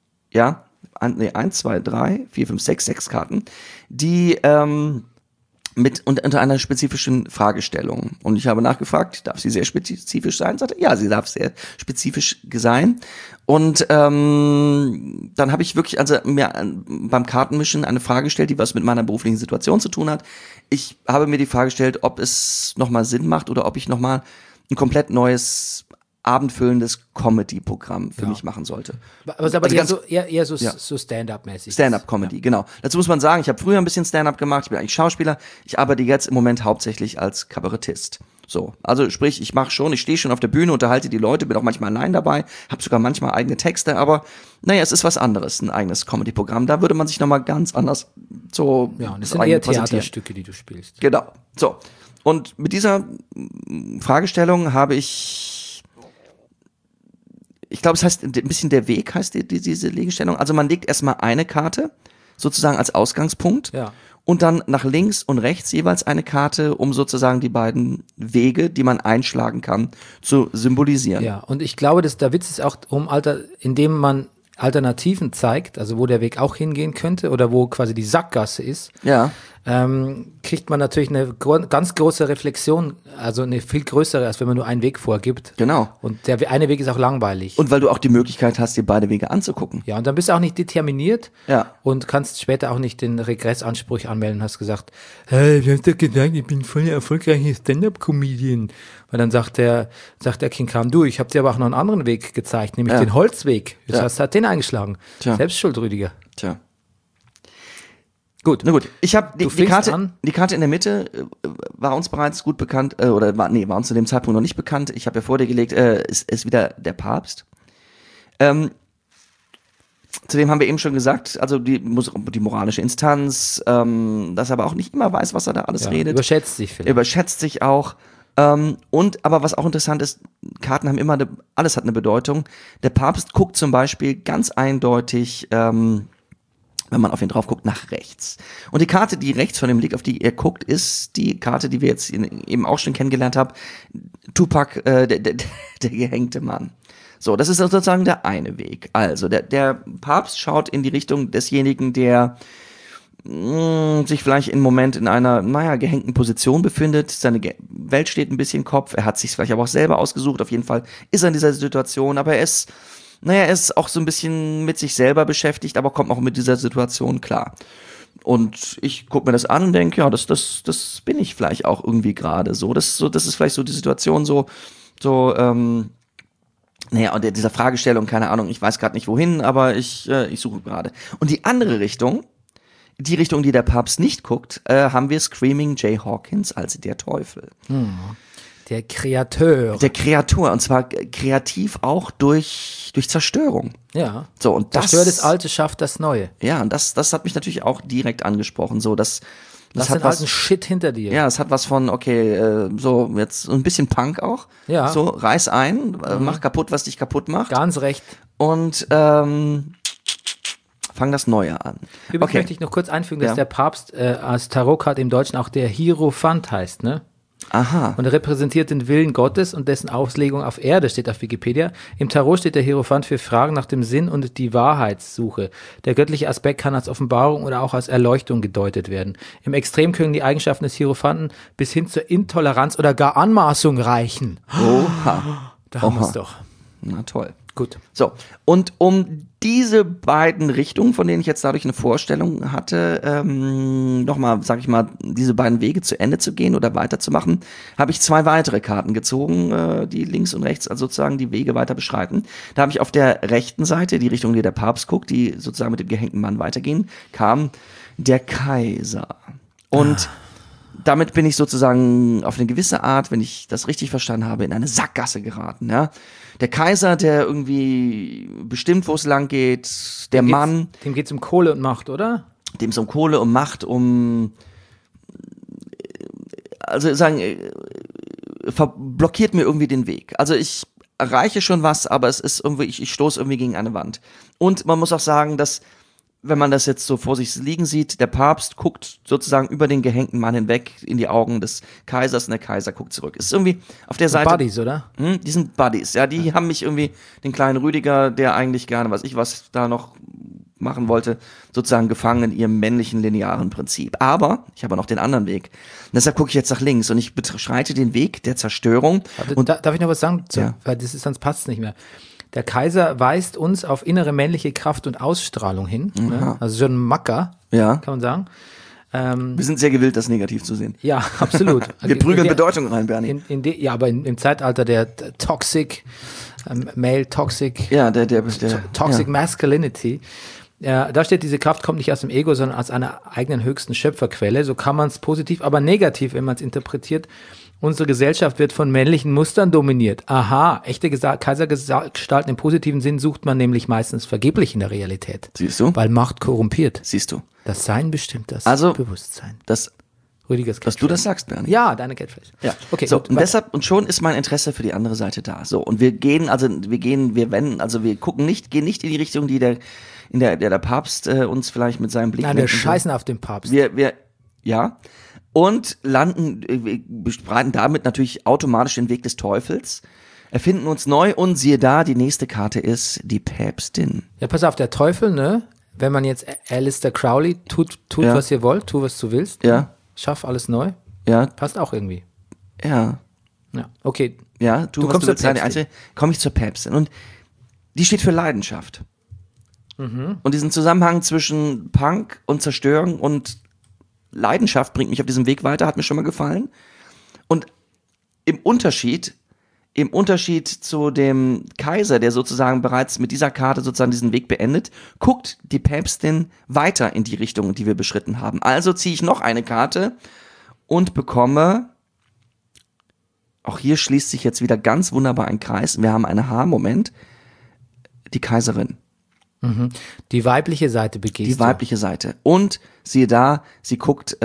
Ja, 1, 2, 3, 4, 5, 6 Karten, die und unter einer spezifischen Fragestellung. Und ich habe nachgefragt, darf sie sehr spezifisch sein? Sagte, ja, sie darf sehr spezifisch sein. Und dann habe ich wirklich mir beim Kartenmischen eine Frage gestellt, die was mit meiner beruflichen Situation zu tun hat. Ich habe mir die Frage gestellt, ob es nochmal Sinn macht oder ob ich nochmal ein komplett neues abendfüllendes Comedy-Programm für mich machen sollte. Aber eher so Stand-up-mäßig. Stand-up-Comedy, genau. Dazu muss man sagen, ich habe früher ein bisschen Stand-up gemacht, ich bin eigentlich Schauspieler, ich arbeite jetzt im Moment hauptsächlich als Kabarettist. So, also sprich, ich stehe schon auf der Bühne, unterhalte die Leute, bin auch manchmal allein dabei, habe sogar manchmal eigene Texte, aber naja, es ist was anderes, ein eigenes Comedy-Programm. Da würde man sich nochmal ganz anders so Ja, und es sind eher Theaterstücke, die du spielst. Genau, so. Und mit dieser Fragestellung habe ich glaube, es heißt ein bisschen der Weg, heißt diese Legestellung. Also man legt erstmal eine Karte, sozusagen als Ausgangspunkt. Ja. Und dann nach links und rechts jeweils eine Karte, um sozusagen die beiden Wege, die man einschlagen kann, zu symbolisieren. Ja, und ich glaube, dass der Witz ist auch, indem man Alternativen zeigt, also wo der Weg auch hingehen könnte oder wo quasi die Sackgasse ist, Ja. kriegt man natürlich eine ganz große Reflexion, also eine viel größere, als wenn man nur einen Weg vorgibt. Genau. Und der eine Weg ist auch langweilig. Und weil du auch die Möglichkeit hast, dir beide Wege anzugucken. Ja, und dann bist du auch nicht determiniert Ja. und kannst später auch nicht den Regressanspruch anmelden und hast gesagt, hey, du hast doch gesagt, ich bin voll erfolgreicher Stand-Up-Comedian. Weil dann sagt der King Khan, du, ich habe dir aber auch noch einen anderen Weg gezeigt, nämlich den Holzweg. Jetzt hast du halt den eingeschlagen. Tja. Selbstschuld, Rüdiger. Tja. Gut. Na gut, ich habe die fängst an. Karte in der Mitte war uns bereits gut bekannt, war uns zu dem Zeitpunkt noch nicht bekannt. Ich habe ja vor dir gelegt, ist wieder der Papst. Zudem haben wir eben schon gesagt, also die moralische Instanz, dass er aber auch nicht immer weiß, was er da alles redet. Überschätzt sich vielleicht. Überschätzt sich auch. Aber was auch interessant ist, Karten haben immer, alles hat eine Bedeutung. Der Papst guckt zum Beispiel ganz eindeutig, wenn man auf ihn drauf guckt, nach rechts. Und die Karte, die rechts von dem liegt, auf die er guckt, ist die Karte, die wir jetzt eben auch schon kennengelernt haben. Tupac, der gehängte Mann. So, das ist sozusagen der eine Weg. Also, der Papst schaut in die Richtung desjenigen, der sich vielleicht im Moment in einer, gehängten Position befindet. Seine Welt steht ein bisschen Kopf. Er hat sich vielleicht aber auch selber ausgesucht. Auf jeden Fall ist er in dieser Situation, aber er ist auch so ein bisschen mit sich selber beschäftigt, aber kommt auch mit dieser Situation klar. Und ich gucke mir das an und denke, ja, das bin ich vielleicht auch irgendwie gerade so. Das ist vielleicht so die Situation und dieser Fragestellung, keine Ahnung, ich weiß gerade nicht wohin, aber ich suche gerade. Und die andere Richtung, die der Papst nicht guckt, haben wir Screaming Jay Hawkins als der Teufel. Der Kreator. Der Kreator, und zwar kreativ auch durch Zerstörung. Ja. So, und Zerstört das Alte, schafft das Neue. Ja, und das hat mich natürlich auch direkt angesprochen. So, das Lass hat den alten Shit hinter dir. Ja, es hat was von, okay, so jetzt so ein bisschen Punk auch. Ja. So, reiß ein, mach kaputt, was dich kaputt macht. Ganz recht. Und fang das Neue an. Übrigens möchte ich noch kurz einfügen, dass der Papst als Tarotkarte im Deutschen auch der Hierophant heißt, ne? Aha. Und er repräsentiert den Willen Gottes und dessen Auslegung auf Erde, steht auf Wikipedia. Im Tarot steht der Hierophant für Fragen nach dem Sinn und die Wahrheitssuche. Der göttliche Aspekt kann als Offenbarung oder auch als Erleuchtung gedeutet werden. Im Extrem können die Eigenschaften des Hierophanten bis hin zur Intoleranz oder gar Anmaßung reichen. Oha. Da haben wir es doch. Na toll. Gut. So, und um diese beiden Richtungen, von denen ich jetzt dadurch eine Vorstellung hatte, nochmal, sag ich mal, diese beiden Wege zu Ende zu gehen oder weiterzumachen, habe ich 2 weitere Karten gezogen, die links und rechts also sozusagen die Wege weiter beschreiten. Da habe ich auf der rechten Seite, die Richtung, die der Papst guckt, die sozusagen mit dem gehängten Mann weitergehen, kam der Kaiser. Und damit bin ich sozusagen auf eine gewisse Art, wenn ich das richtig verstanden habe, in eine Sackgasse geraten, ja. Der Kaiser, der irgendwie bestimmt, wo es lang geht, Mann. Dem geht's um Kohle und Macht, oder? Dem es um Kohle, um Macht, blockiert mir irgendwie den Weg. Also ich erreiche schon was, aber es ist irgendwie, ich stoße irgendwie gegen eine Wand. Und man muss auch sagen, dass, wenn man das jetzt so vor sich liegen sieht, der Papst guckt sozusagen über den gehängten Mann hinweg in die Augen des Kaisers und der Kaiser guckt zurück. Ist irgendwie auf der Seite. Buddies, oder? Die sind Buddies, ja, die haben mich irgendwie, den kleinen Rüdiger, der eigentlich gerne, was da noch machen wollte, sozusagen gefangen in ihrem männlichen linearen Prinzip. Aber ich habe noch den anderen Weg. Und deshalb gucke ich jetzt nach links und ich beschreite den Weg der Zerstörung. Und darf ich noch was sagen? Ja. Weil sonst passt es nicht mehr. Der Kaiser weist uns auf innere männliche Kraft und Ausstrahlung hin. Ne? Also schon ein Macker, Ja. kann man sagen. Wir sind sehr gewillt, das negativ zu sehen. Ja, absolut. Wir prügeln Bedeutung rein, Bernie. Ja, aber im Zeitalter der Toxic, Male Toxic, Ja, der Toxic ja. Masculinity, da steht, diese Kraft kommt nicht aus dem Ego, sondern aus einer eigenen höchsten Schöpferquelle. So kann man es positiv, aber negativ, wenn man es interpretiert. Unsere Gesellschaft wird von männlichen Mustern dominiert. Aha, echte Kaisergestalten im positiven Sinn sucht man nämlich meistens vergeblich in der Realität. Siehst du? Weil Macht korrumpiert. Siehst du. Das Sein bestimmt das Also, Bewusstsein. Dass Rüdigers du Catchphrase. das sagst, Bernie. Ja, deine Catchphrase. Ja, Okay, so, gut, und weiter. deshalb, und schon ist mein Interesse für die andere Seite da. So, und wir gehen nicht in die Richtung, die der Papst uns vielleicht mit seinem Blick Nein, wir lenken will. scheißen auf den Papst. Ja. Und wir bestreiten damit natürlich automatisch den Weg des Teufels, erfinden uns neu und siehe da, die nächste Karte ist die Päpstin. Ja, pass auf, der Teufel, ne? Wenn man jetzt Alistair Crowley tut Ja. was ihr wollt, tu, was du willst. Ja. Ne? Schaff alles neu. Ja, Passt auch irgendwie. ja, Ja, okay. ja, Du was kommst du willst, zur eine Päpstin. Einzelne, komme ich zur Päpstin. Und die steht für Leidenschaft. Mhm. Und diesen Zusammenhang zwischen Punk und Zerstörung und Leidenschaft bringt mich auf diesem Weg weiter, hat mir schon mal gefallen. Und im Unterschied zu dem Kaiser, der sozusagen bereits mit dieser Karte sozusagen diesen Weg beendet, guckt die Päpstin weiter in die Richtung, die wir beschritten haben. Also ziehe ich noch eine Karte und bekomme, auch hier schließt sich jetzt wieder ganz wunderbar ein Kreis, wir haben einen Aha-Moment, die Kaiserin. Die weibliche Seite begehst Die weibliche Seite. Und siehe da, sie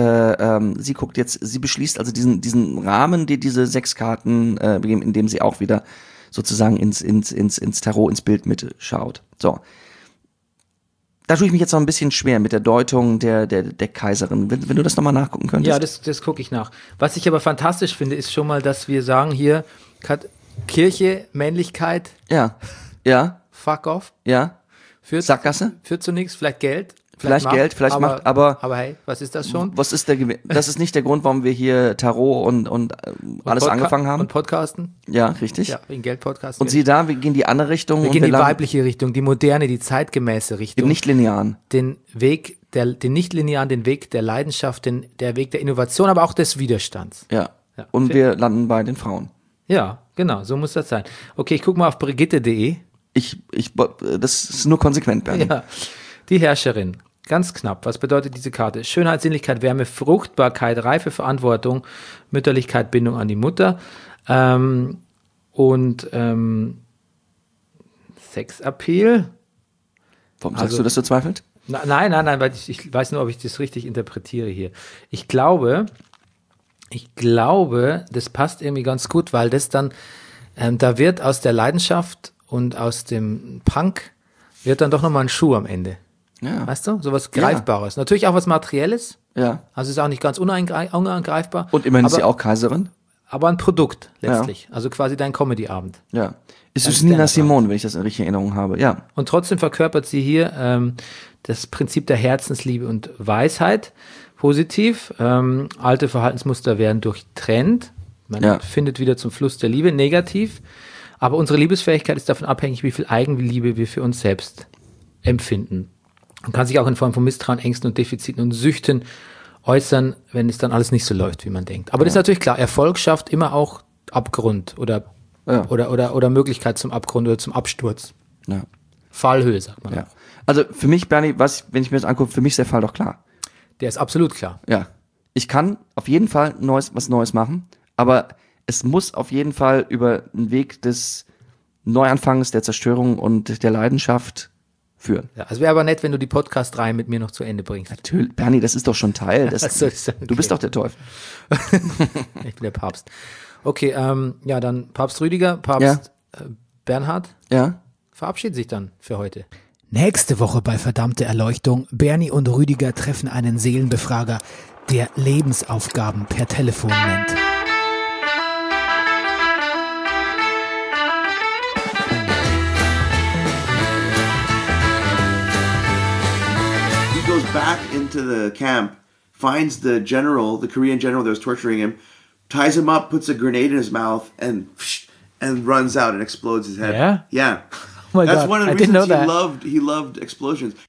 beschließt also diesen Rahmen, die diese 6 Karten, in dem sie auch wieder sozusagen ins Tarot, ins Bild mitschaut. So. Da tue ich mich jetzt noch ein bisschen schwer mit der Deutung der Kaiserin. Wenn du das nochmal nachgucken du. könntest. Ja, das gucke ich nach. Was ich aber fantastisch finde, ist schon mal, dass wir sagen hier, Kirche, Männlichkeit, Ja. fuck off. Führt Sackgasse? Führt zu nichts, vielleicht Geld. Vielleicht Geld, vielleicht Macht, aber hey, was ist das schon? was ist das ist nicht der Grund, warum wir hier Tarot und alles angefangen haben. Und Podcasten. Ja, richtig. Ja, wegen Geldpodcasten. Und sieh da, wir gehen in die andere Richtung. wir und gehen in die landen weibliche Richtung, die moderne, die zeitgemäße Richtung. im nicht-linearen. Den nicht-linearen, den Weg der Leidenschaft, der Weg der Innovation, aber auch des Widerstands. Ja. Ja. Und wir landen bei den Frauen. Ja, genau, so muss das sein. Okay, ich gucke mal auf brigitte.de. Das ist nur konsequent, Bernie. Ja, die Herrscherin. Ganz knapp. Was bedeutet diese Karte? Schönheit, Sinnlichkeit, Wärme, Fruchtbarkeit, Reife, Verantwortung, Mütterlichkeit, Bindung an die Mutter und Sexappeal. Warum sagst Also- du, dass du zweifelst? Nein, weil ich weiß nur, ob ich das richtig interpretiere hier. Ich glaube, das passt irgendwie ganz gut, weil das dann, da wird aus der Leidenschaft und aus dem Punk wird dann doch nochmal ein Schuh am Ende. Ja. Weißt du? So was Greifbares. Natürlich auch was Materielles. Ja. Also ist auch nicht ganz unangreifbar. Und immerhin ist aber, sie auch Kaiserin. aber ein Produkt letztlich. Also quasi dein Comedy-Abend. Ja. Ist Ein es Nina Stand-up. Simone, wenn ich das in richtiger Erinnerung habe. Ja. Und trotzdem verkörpert sie hier das Prinzip der Herzensliebe und Weisheit. Positiv. Alte Verhaltensmuster werden durchtrennt. Man findet wieder zum Fluss der Liebe. Negativ. Aber unsere Liebesfähigkeit ist davon abhängig, wie viel Eigenliebe wir für uns selbst empfinden. Man kann sich auch in Form von Misstrauen, Ängsten und Defiziten und Süchten äußern, wenn es dann alles nicht so läuft, wie man denkt. Aber das ist natürlich klar, Erfolg schafft immer auch Abgrund oder Möglichkeit zum Abgrund oder zum Absturz. Ja. Fallhöhe, sagt man. Ja. Also für mich, Bernie, wenn ich mir das angucke, für mich ist der Fall doch klar. Der ist absolut klar. Ja. Ich kann auf jeden Fall was Neues machen, aber es muss auf jeden Fall über einen Weg des Neuanfangs, der Zerstörung und der Leidenschaft führen. Ja, es wäre aber nett, wenn du die Podcast-Reihe mit mir noch zu Ende bringst. Natürlich, Bernie, das ist doch schon Teil. Ach so, ist okay. Du bist doch der Teufel. Ich bin der Papst. Okay, dann Papst Rüdiger, Papst Bernhard Ja. verabschieden sich dann für heute. Nächste Woche bei Verdammte Erleuchtung. Bernie und Rüdiger treffen einen Seelenbefrager, der Lebensaufgaben per Telefon nennt. back into the camp, finds the general, the Korean general that was torturing him, ties him up, puts a grenade in his mouth, and runs out and explodes his head. Yeah? Yeah. Oh my That's God, one of the I didn't reasons know that. he loved explosions.